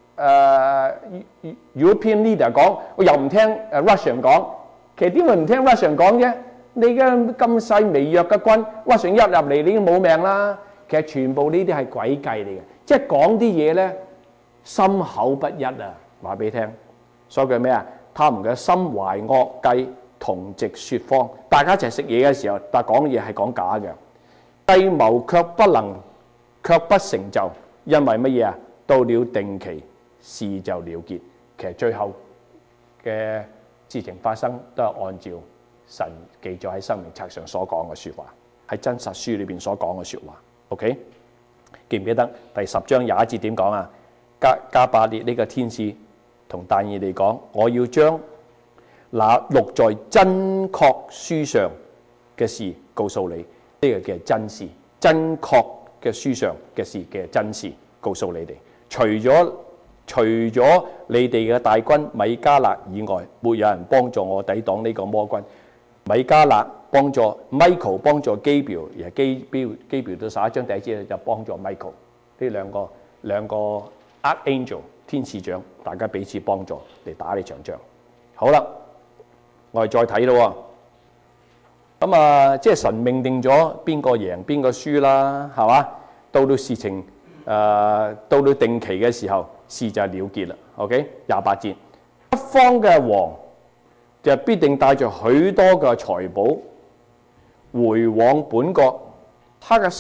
European leader 講，我又唔聽Russian 講，其實點會唔聽 Russian 講啫？你嘅咁細微弱嘅軍，Russian一入嚟你已經冇命啦。其實全部呢啲係詭計嚟嘅，即係講啲嘢咧心口不一啊！話俾你聽，所以佢咩啊？他們嘅心懷惡計，同席説謊。大家一齊食嘢嘅時候，但係講嘢係講假嘅，計謀卻不成就，因為乜嘢啊？到了定期，事就了結。其實最後嘅事情發生都係按照神記載喺生命冊上所講嘅説話，喺真實書裏邊所講嘅説話。OK， 記唔記得第10章21節點講啊？加百列呢個天使同但以理講：我要將那錄在真確書上嘅事告訴你，呢個叫真事，真確嘅書上嘅事嘅真事告訴你哋。除咗你哋嘅大軍米迦勒以外，沒有人幫助我抵擋呢個魔軍。米迦勒幫助 Michael 幫助基表，而基表到11章第1節就幫助 Michael。呢兩個 Archangel 天使長，大家彼此幫助嚟打呢場仗。好啦，我哋再睇咯。咁即係神命定咗邊個贏邊個輸啦，係嘛？到事情到定期嘅時候，事就了結啦。OK， 28節，北方嘅王就必定帶着許多嘅財寶回往本國，他嘅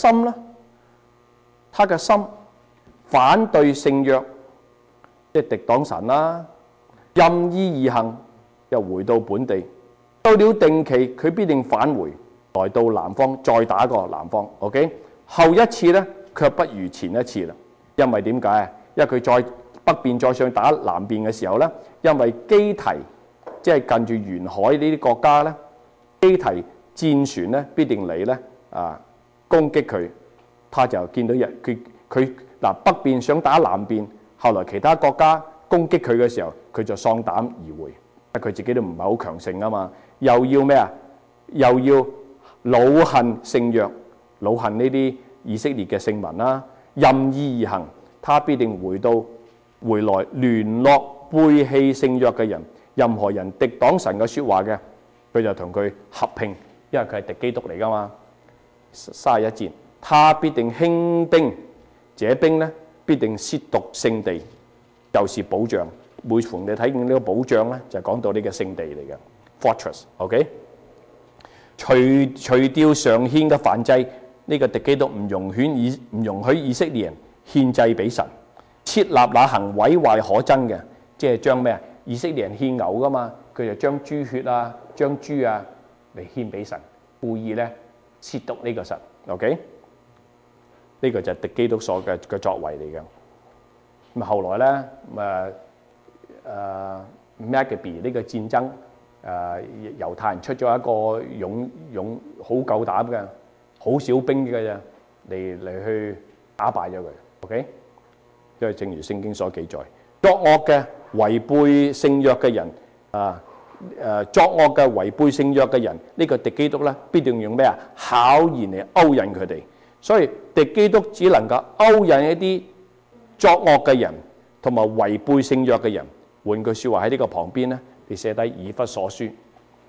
心反對聖約，即係敵擋神啦，任意而行，又回到本地。到了定期，佢必定返回，來到南方再打過南方。OK， 後一次呢，卻不如前一次啦。因為點解啊？因為佢再北邊再上打南邊嘅時候呢，因為基提即係近住沿海呢啲國家呢，基提戰船呢必定嚟呢攻擊佢，他就見到佢北邊想打南邊，後來其他國家攻擊佢嘅時候，佢就喪膽而回。佢自己都唔係好強盛啊嘛，又要咩啊？又要惱恨聖約，惱恨呢啲以色列嘅聖民啦，任意而行，他必定回來聯絡背棄聖約嘅人，任何人敵擋神嘅説話嘅，佢就同佢合併，因為佢係敵基督嚟噶嘛。31節，他必定興兵，這兵呢必定褻瀆聖地，就是保障。每逢你睇見呢個保障咧，就講到呢個聖地嚟嘅 fortress。OK， 除掉常獻嘅燔祭，呢個敵基督唔容許以色列人獻祭俾神，設立那行毀壞可憎嘅，即係將咩啊？以色列人獻牛噶嘛，佢就將豬血啊、將豬啊嚟獻俾神，故意咧褻瀆呢個神。OK， 呢個就係敵基督所嘅作為嚟嘅。咁後來咧Maccabi 呢個戰爭猶太人出咗一個勇好夠膽嘅好少兵嘅啫，嚟去打敗咗佢。OK， 因為正如聖經所記載，作惡嘅違背聖約嘅人作惡嘅違背聖約嘅人，呢個敵基督咧必定用咩啊？巧言嚟勾引佢哋。所以敵基督只能夠勾引一啲作惡嘅人同埋違背聖約嘅人。換句説話喺呢個旁邊咧，你寫低以弗所書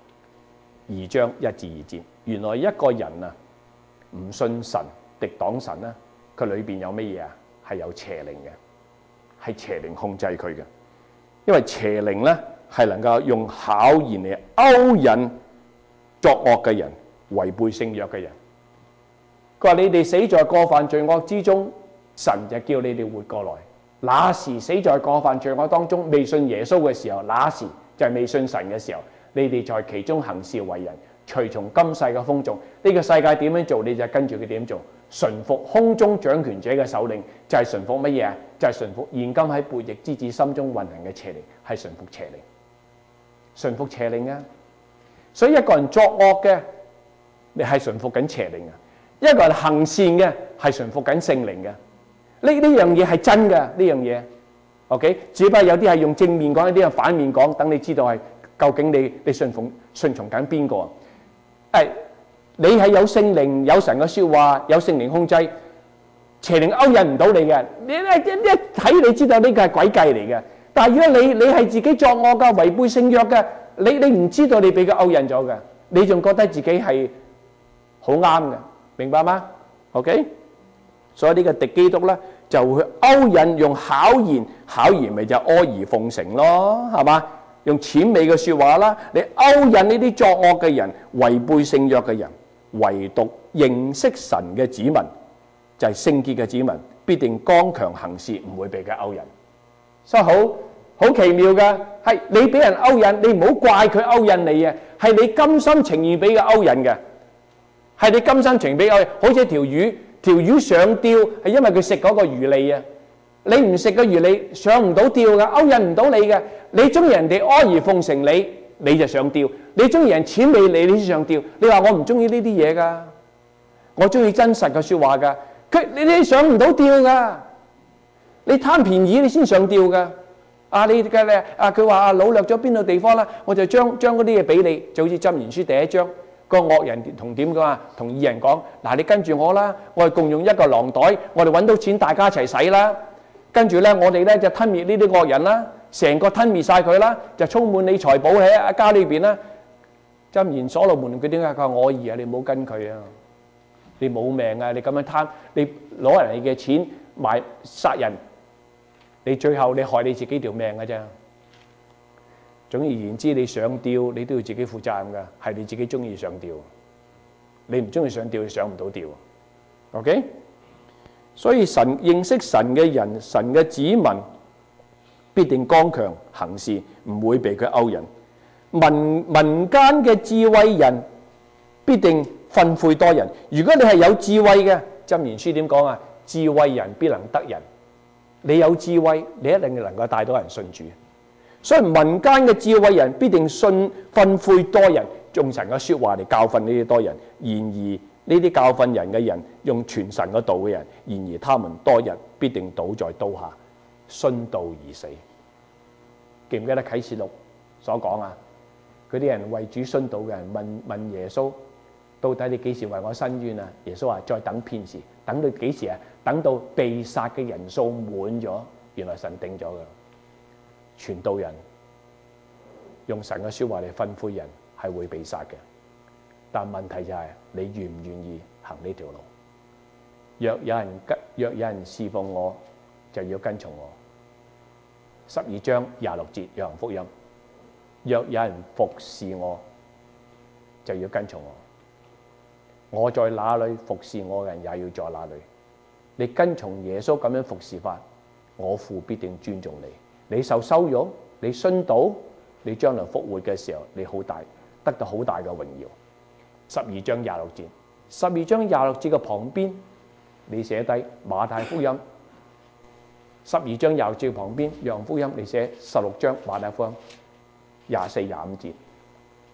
2章1至2節。原來一個人啊唔信神、敵擋神咧，佢裏邊有乜嘢啊？係有邪靈嘅，係邪靈控制佢嘅。因為邪靈咧係能夠用巧言嚟勾引作惡嘅人、違背聖約嘅人。佢話：你哋死在過犯罪惡之中，神就叫你哋活過來。那時死在過犯罪惡當中，未信耶穌嘅時候，那時就係未信神嘅時候。你哋在其中行事為人，隨從今世嘅風俗。呢個世界點樣做，你就跟住佢點做。順服空中掌權者嘅首領，就係順服乜嘢啊？就係順服現今喺悖逆之子心中運行嘅邪靈，係順服邪靈。順服邪靈啊！所以一個人作惡嘅，你係順服緊邪靈啊！一個人行善嘅，係順服緊聖靈嘅。呢樣嘢係真嘅，呢樣嘢。OK， 只不過有啲係用正面講，有啲係反面講，等你知道係究竟你順從緊邊個。你係有聖靈、有神嘅説話、有聖靈控制，邪靈勾引唔到你嘅。你一睇你知道呢個係詭計嚟嘅。但係如果你係自己作惡嘅、違背聖約嘅，你唔知道你俾佢勾引咗嘅，你仲覺得自己係好啱嘅，明白嗎 ？OK， 所以呢個敵基督咧就會勾引，用巧言咪就阿諛奉承咯，係嘛？用諂媚嘅説話啦，你勾引呢啲作惡嘅人、違背聖約嘅人。唯獨認識神嘅子民，就係聖潔嘅子民，必定剛強行事，唔會被佢勾引。所以好奇妙嘅係你俾人勾引，你唔好怪佢勾引你啊，係你甘心情願俾佢勾引嘅，係你甘心情願俾佢。好似條魚上吊係因為佢食嗰個魚餌啊，你唔食個魚餌上唔到吊嘅，勾引唔到你嘅。你中意人哋阿諛奉承你就上吊。你中意人諂媚你先上吊。你話我唔中意呢啲嘢噶，我中意真實嘅説話噶。你上唔到吊噶，你貪便宜你先上吊噶。佢話擄掠咗邊度地方啦，我就將嗰啲嘢俾你，就好似箴言書第1章，個惡人同點噶嘛？同義人講：嗱，你跟住我啦，我哋共用一個囊袋，我哋揾到錢大家一齊使啦。跟住咧，我哋咧就吞滅呢啲惡人啦，成個吞滅晒佢啦，就充滿你財寶喺家裏邊啦。箴言所羅門佢點解佢話我兒啊？你唔好跟佢啊！你冇命啊！你咁樣貪，你攞人哋嘅錢買殺人，你最後你害你自己條命㗎啫。總而言之，你上吊你都要自己負責任㗎，係你自己中意上吊，你唔中意上吊，你上唔到吊。OK， 所以認識神嘅人，神嘅子民必定剛強行事，唔會被佢勾引。民間嘅智慧人必定訓誨多人。如果你係有智慧嘅，箴言書點講啊？智慧人必能得人。你有智慧，你一定能夠帶到人信主。所以民間嘅智慧人必定訓誨多人，用神嘅説話嚟教訓呢啲多人。然而呢啲教訓人嘅人，用傳神嘅道嘅人，然而他們多日必定倒在刀下，殉道而死。記唔記得啟示錄所講啊？嗰啲人為主殉道嘅人問耶穌：到底你幾時為我伸冤啊？耶穌話：再等片時，等到幾時啊？等到被殺嘅人數滿咗，原來神定咗㗎。傳道人用神嘅説話嚟訓誨人，係會被殺嘅。但問題就係你願唔願意行呢條路？若有人侍奉我，就要跟從我。12章26節約翰福音。若有人服侍我，就要跟從我。我在哪裏服侍我嘅人，也要在哪裏。你跟從耶穌咁樣服侍法，我父必定尊重你。你受羞辱，你殉道，你將來復活嘅時候，你得到好大嘅榮耀。12章26節，12章26節嘅旁邊，你寫低馬太福音。12章26節旁邊，約翰福音，你寫16章馬太福音。24、25節，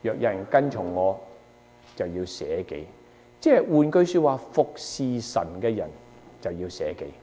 若有人跟從我，就要捨己。即係換句説話，服侍神嘅人就要捨己。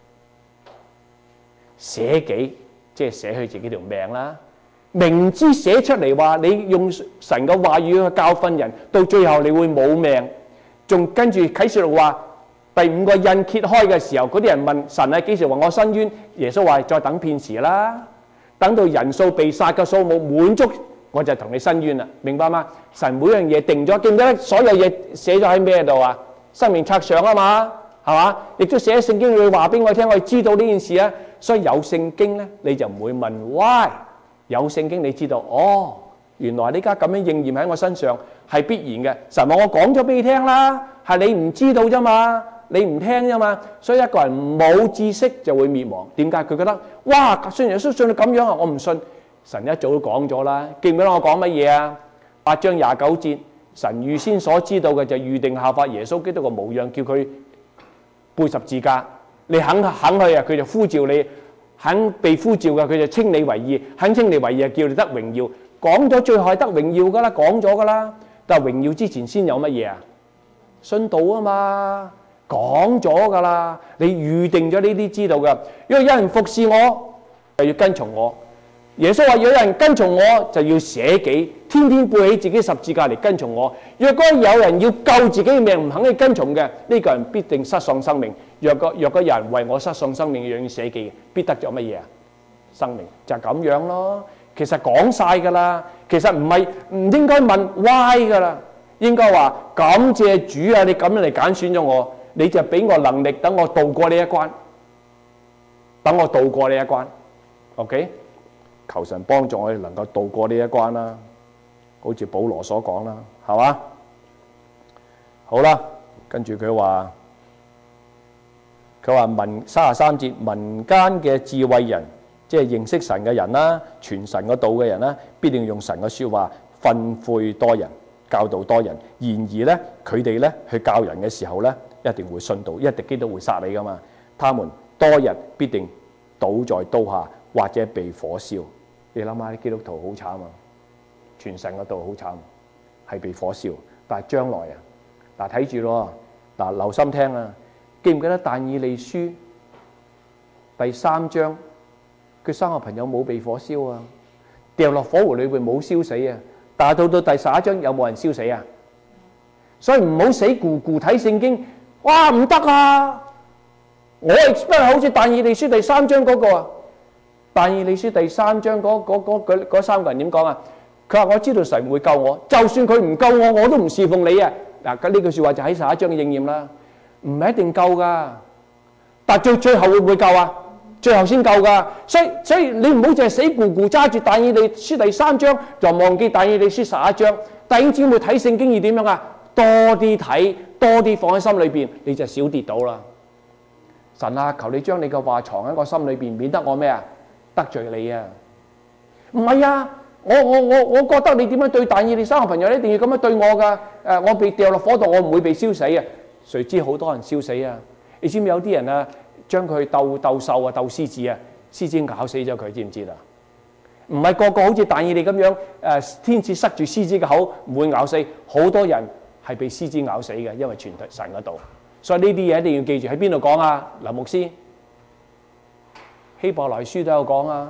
捨己即係捨去自己條命啦。明知寫出嚟話你用神嘅話語去教訓人，到最後你會冇命。仲跟住啟示錄話第5個印揭開嘅時候，嗰啲人問神啊，幾時還我伸冤？耶穌話再等片時啦，等到人數被殺嘅數目滿足，我就同你伸冤啦，明白嗎？神每樣嘢定咗，記唔記得所有嘢寫咗喺咩度啊？生命冊上啊嘛，係嘛？亦都寫喺聖經裏話俾我聽，我哋知道呢件事啊。所以有聖經咧，你就唔會問 why。有聖經你知道，哦，原來呢家咁樣應驗喺我身上係必然嘅。神話我講咗俾你聽啦，係你唔知道啫嘛，你唔聽啫嘛。所以一個人冇知識就會滅亡。點解？佢覺得哇，信耶穌信到咁樣啊，我唔信。神一早都講咗啦，記唔記得我講乜嘢啊？8章29節，神預先所知道嘅就預定效法耶穌基督嘅模樣，叫佢背十字架。你肯去啊，佢就呼召你；肯被呼召嘅，佢就稱你為義；肯稱你為義，叫你得榮耀。講咗最後係得榮耀噶啦，講咗噶啦。但係榮耀之前先有乜嘢啊？信道啊嘛，講咗噶啦。你預定咗呢啲知道噶。如果有人服侍我，就要跟從我。耶穌話：有人跟從我，就要捨己，天天背起自己十字架嚟跟從我。若果有人要救自己嘅命，唔肯去跟從嘅，呢個人必定失喪生命。若果有人為我失喪生命，願意捨己，必得咗乜嘢啊？生命就係咁樣咯。其實講晒㗎啦，其實唔應該問 why 㗎啦，應該話感謝主啊！你咁樣嚟揀選咗我，你就俾我能力，等我渡過呢一關，等我渡過呢一關。OK。求神幫助我哋能夠渡過呢一關啦，好似保羅所講啦，係嘛？好啦，跟住佢話33節，民間嘅智慧人，即係認識神嘅人啦，傳神嘅道嘅人啦，必定用神嘅説話訓誨多人，教導多人。然而咧，佢哋咧去教人嘅時候咧，一定會殉道，因為敵基督會殺你噶嘛。他們多日必定倒在刀下，或者被火燒。你諗下，啲基督徒好慘啊！傳神嗰度好慘，係被火燒。但係將來啊，嗱睇住咯，嗱留心聽啊！記唔記得但以理書第3章，佢3個朋友冇被火燒啊，掉落火湖裏邊冇燒死啊。但係到第11章有冇人燒死啊？所以唔好死咕咕睇聖經，哇唔得啊！我 expect 好似但以理書第3章嗰個啊。但以理書第3章嗰3個人點講啊？佢話：我知道神會救我，就算佢唔救我，我都唔侍奉你啊！嗱，咁呢句説話就喺11章嘅應驗啦。唔係一定救噶，但最後會唔會救啊？最後先救噶。所以你唔好淨係死咕咕揸住但以理書第3章，就忘記但以理書11章。弟兄姊妹睇聖經要點樣啊？多啲睇，多啲放喺心裏邊，你就少跌倒啦。神啊，求你將你嘅話藏喺我心裏邊，免得我咩啊？得罪你啊！唔係啊，我覺得你點樣對但以理3個朋友，一定要咁樣對我噶。我被掉落火度，我唔會被燒死啊！誰知好多人燒死啊！你知唔知有啲人啊，將佢鬥獸啊，鬥獅子啊，獅子咬死咗佢，知唔知啦？唔係個個好似但以理咁樣，天使塞住獅子嘅口，唔會咬死。好多人係被獅子咬死嘅，因為傳神嗰度。所以呢啲嘢一定要記住。喺邊度講啊？林牧師。希伯來書都有講啊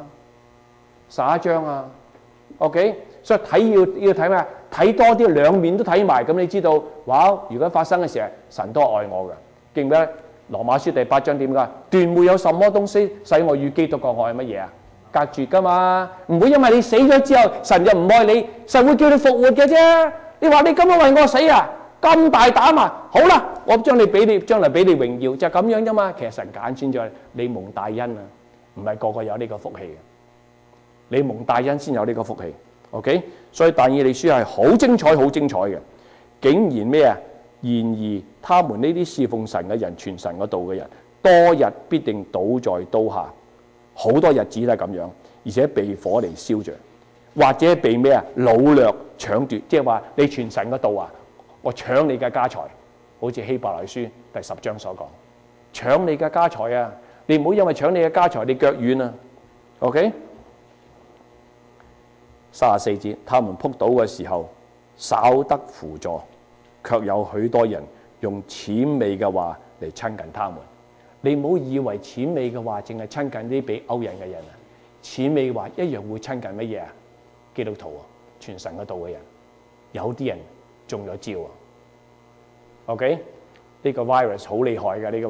，11章啊 ，OK， 所以睇要睇咩？睇多啲，兩面都睇埋，咁你知道，哇！如果發生嘅時候，神都愛我嘅，記唔記得？羅馬書第8章點㗎？斷沒有什麼東西使我與基督嘅愛乜嘢啊？隔絕㗎嘛，唔會因為你死咗之後，神就唔愛你，神會叫你復活嘅啫。你話你今日為我死啊？咁大膽啊！好啦，我將來俾你榮耀，就咁樣啫嘛。其實神揀選咗你蒙大恩啊！唔係個個有呢個福氣嘅，你蒙大恩先有呢個福氣。OK， 所以但以理書係好精彩、好精彩嘅。竟然咩啊？然而他們呢啲侍奉神嘅人、傳神嗰道嘅人，多日必定倒在刀下，好多日子都係咁樣，而且被火嚟燒着，或者被咩啊？擄掠、搶奪，即係話你傳神嗰道啊，我搶你嘅家財，好似希伯來書第10章所講，搶你嘅家財啊！你唔好因為搶你嘅家財，你腳軟啊 ！OK， 34節，他們仆倒嘅時候， 稍得輔助，卻有許多人用諂媚嘅話嚟親近他們。你唔好以為諂媚嘅話淨係親近啲俾勾引嘅人啊！諂媚話一樣會親近乜嘢啊？基督徒啊，傳神嘅道嘅人，有啲人中咗招啊。OK， 呢個 virus 好厲害嘅，呢個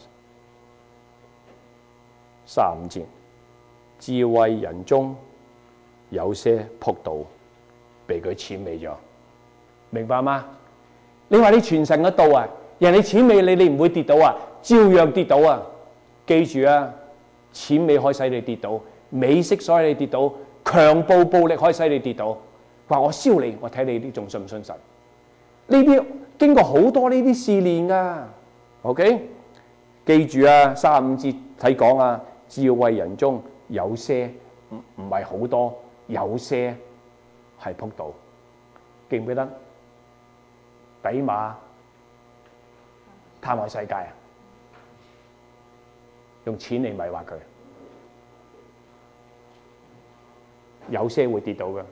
virus。35節，智慧人中有些仆倒，被佢諂媚咗，明白嗎？你話你傳神嘅道啊，人哋諂媚你，你唔會跌倒啊，照樣跌倒啊！記住啊，諂媚可以使你跌倒，美色所以你跌倒，強暴暴力可以使你跌倒。話我燒你，我睇你啲仲信唔信神？呢啲經過好多呢啲試煉噶。OK， 記住啊，35節睇講啊，智慧人中有些唔係好多，有些係仆倒。記唔記得？底馬貪愛世界啊，用錢嚟迷惑佢，有些會跌倒嘅。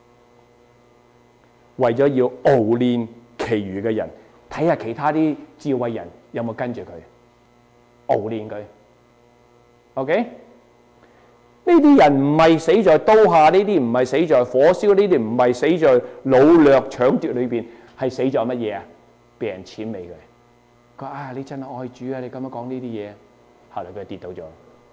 為咗要熬練其餘嘅人，睇下其他啲智慧人有冇跟住佢，熬練佢。OK， 呢啲人唔係死在刀下，呢啲唔係死在火燒，呢啲唔係死在擄掠搶奪裏邊，係死在乜嘢啊？被人諂媚佢。佢話啊，你真係愛主啊！你咁樣講呢啲嘢，後來佢跌倒咗。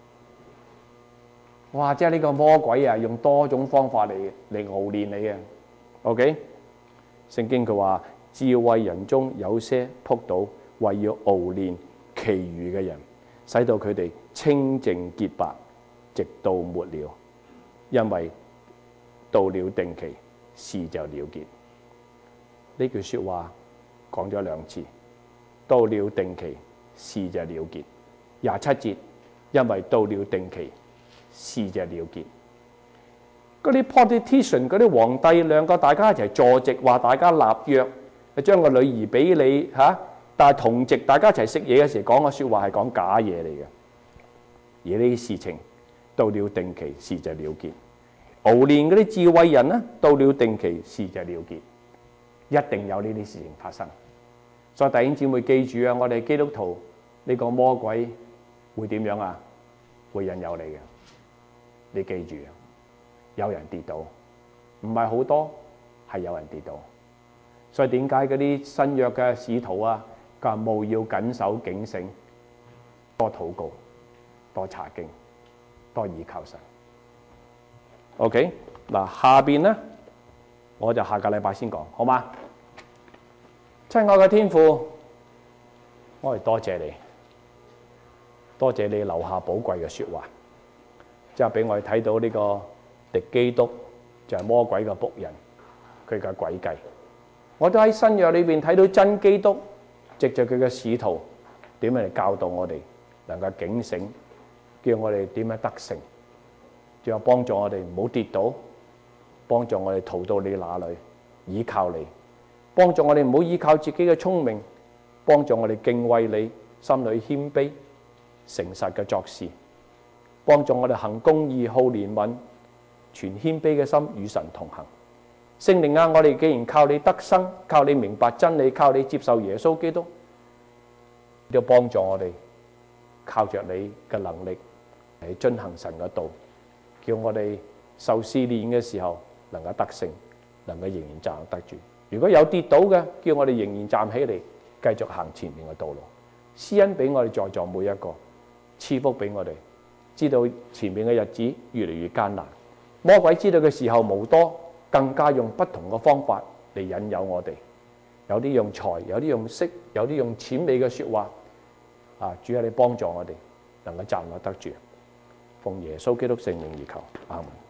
哇！即係呢個魔鬼啊，用多種方法嚟熬練你嘅。OK。聖經佢話智慧人中有些仆倒，為要熬練其餘嘅人，使到佢哋清淨潔白，直到末了。因為到了定期，事就了結。呢句說話講咗2次。到了定期，事就了結。27節，因為到了定期，事就了結。嗰啲 politician 嗰啲皇帝兩個大家一齊坐席，話大家立約，將個女兒俾你嚇，但係同席大家一齊食嘢嘅時候講嘅説話係講假嘢嚟嘅。而呢啲事情到了定期，事就了結。熬練嗰啲智慧人呢，到了定期，事就了結，一定有呢啲事情發生。所以弟兄姊妹記住啊，我哋基督徒呢個魔鬼會點樣啊？會引誘你嘅，你記住啊！有人跌倒，唔係好多，係有人跌倒。所以點解嗰啲新約嘅使徒啊，佢話務要謹守警醒，多禱告，多查經，多倚靠神。OK， 嗱下邊咧，我就下個禮拜先講，好嗎？親愛嘅天父，我哋多謝你，多謝你留下寶貴嘅説話，即係俾我哋睇到呢個敵基督就係魔鬼嘅僕人，佢嘅詭計。我都喺新約裏邊睇到真基督，藉着佢嘅使徒點樣嚟教導我哋，能夠警醒，叫我哋點樣得勝，仲有幫助我哋唔好跌倒，幫助我哋逃到你那裏，倚靠你，幫助我哋唔好依靠自己嘅聰明，幫助我哋敬畏你，心裏謙卑，誠實嘅作事，幫助我哋行公義、好憐憫，全謙卑嘅心與神同行。聖靈啊，我哋既然靠你得生，靠你明白真理，靠你接受耶穌基督，都幫助我哋靠着你嘅能力嚟遵行神嘅道，叫我哋受試煉嘅時候能夠得勝，能夠仍然站得住。如果有跌倒嘅，叫我哋仍然站起嚟，繼續行前面嘅道路。施恩俾我哋在座每一個，賜福俾我哋，知道前面嘅日子越嚟越艱難。魔鬼知道嘅時候無多，更加用不同嘅方法嚟引誘我哋。有啲用財，有啲用色，有啲用諂媚嘅説話。主啊，你幫助我哋能夠站立得住。奉耶穌基督聖名而求，阿門。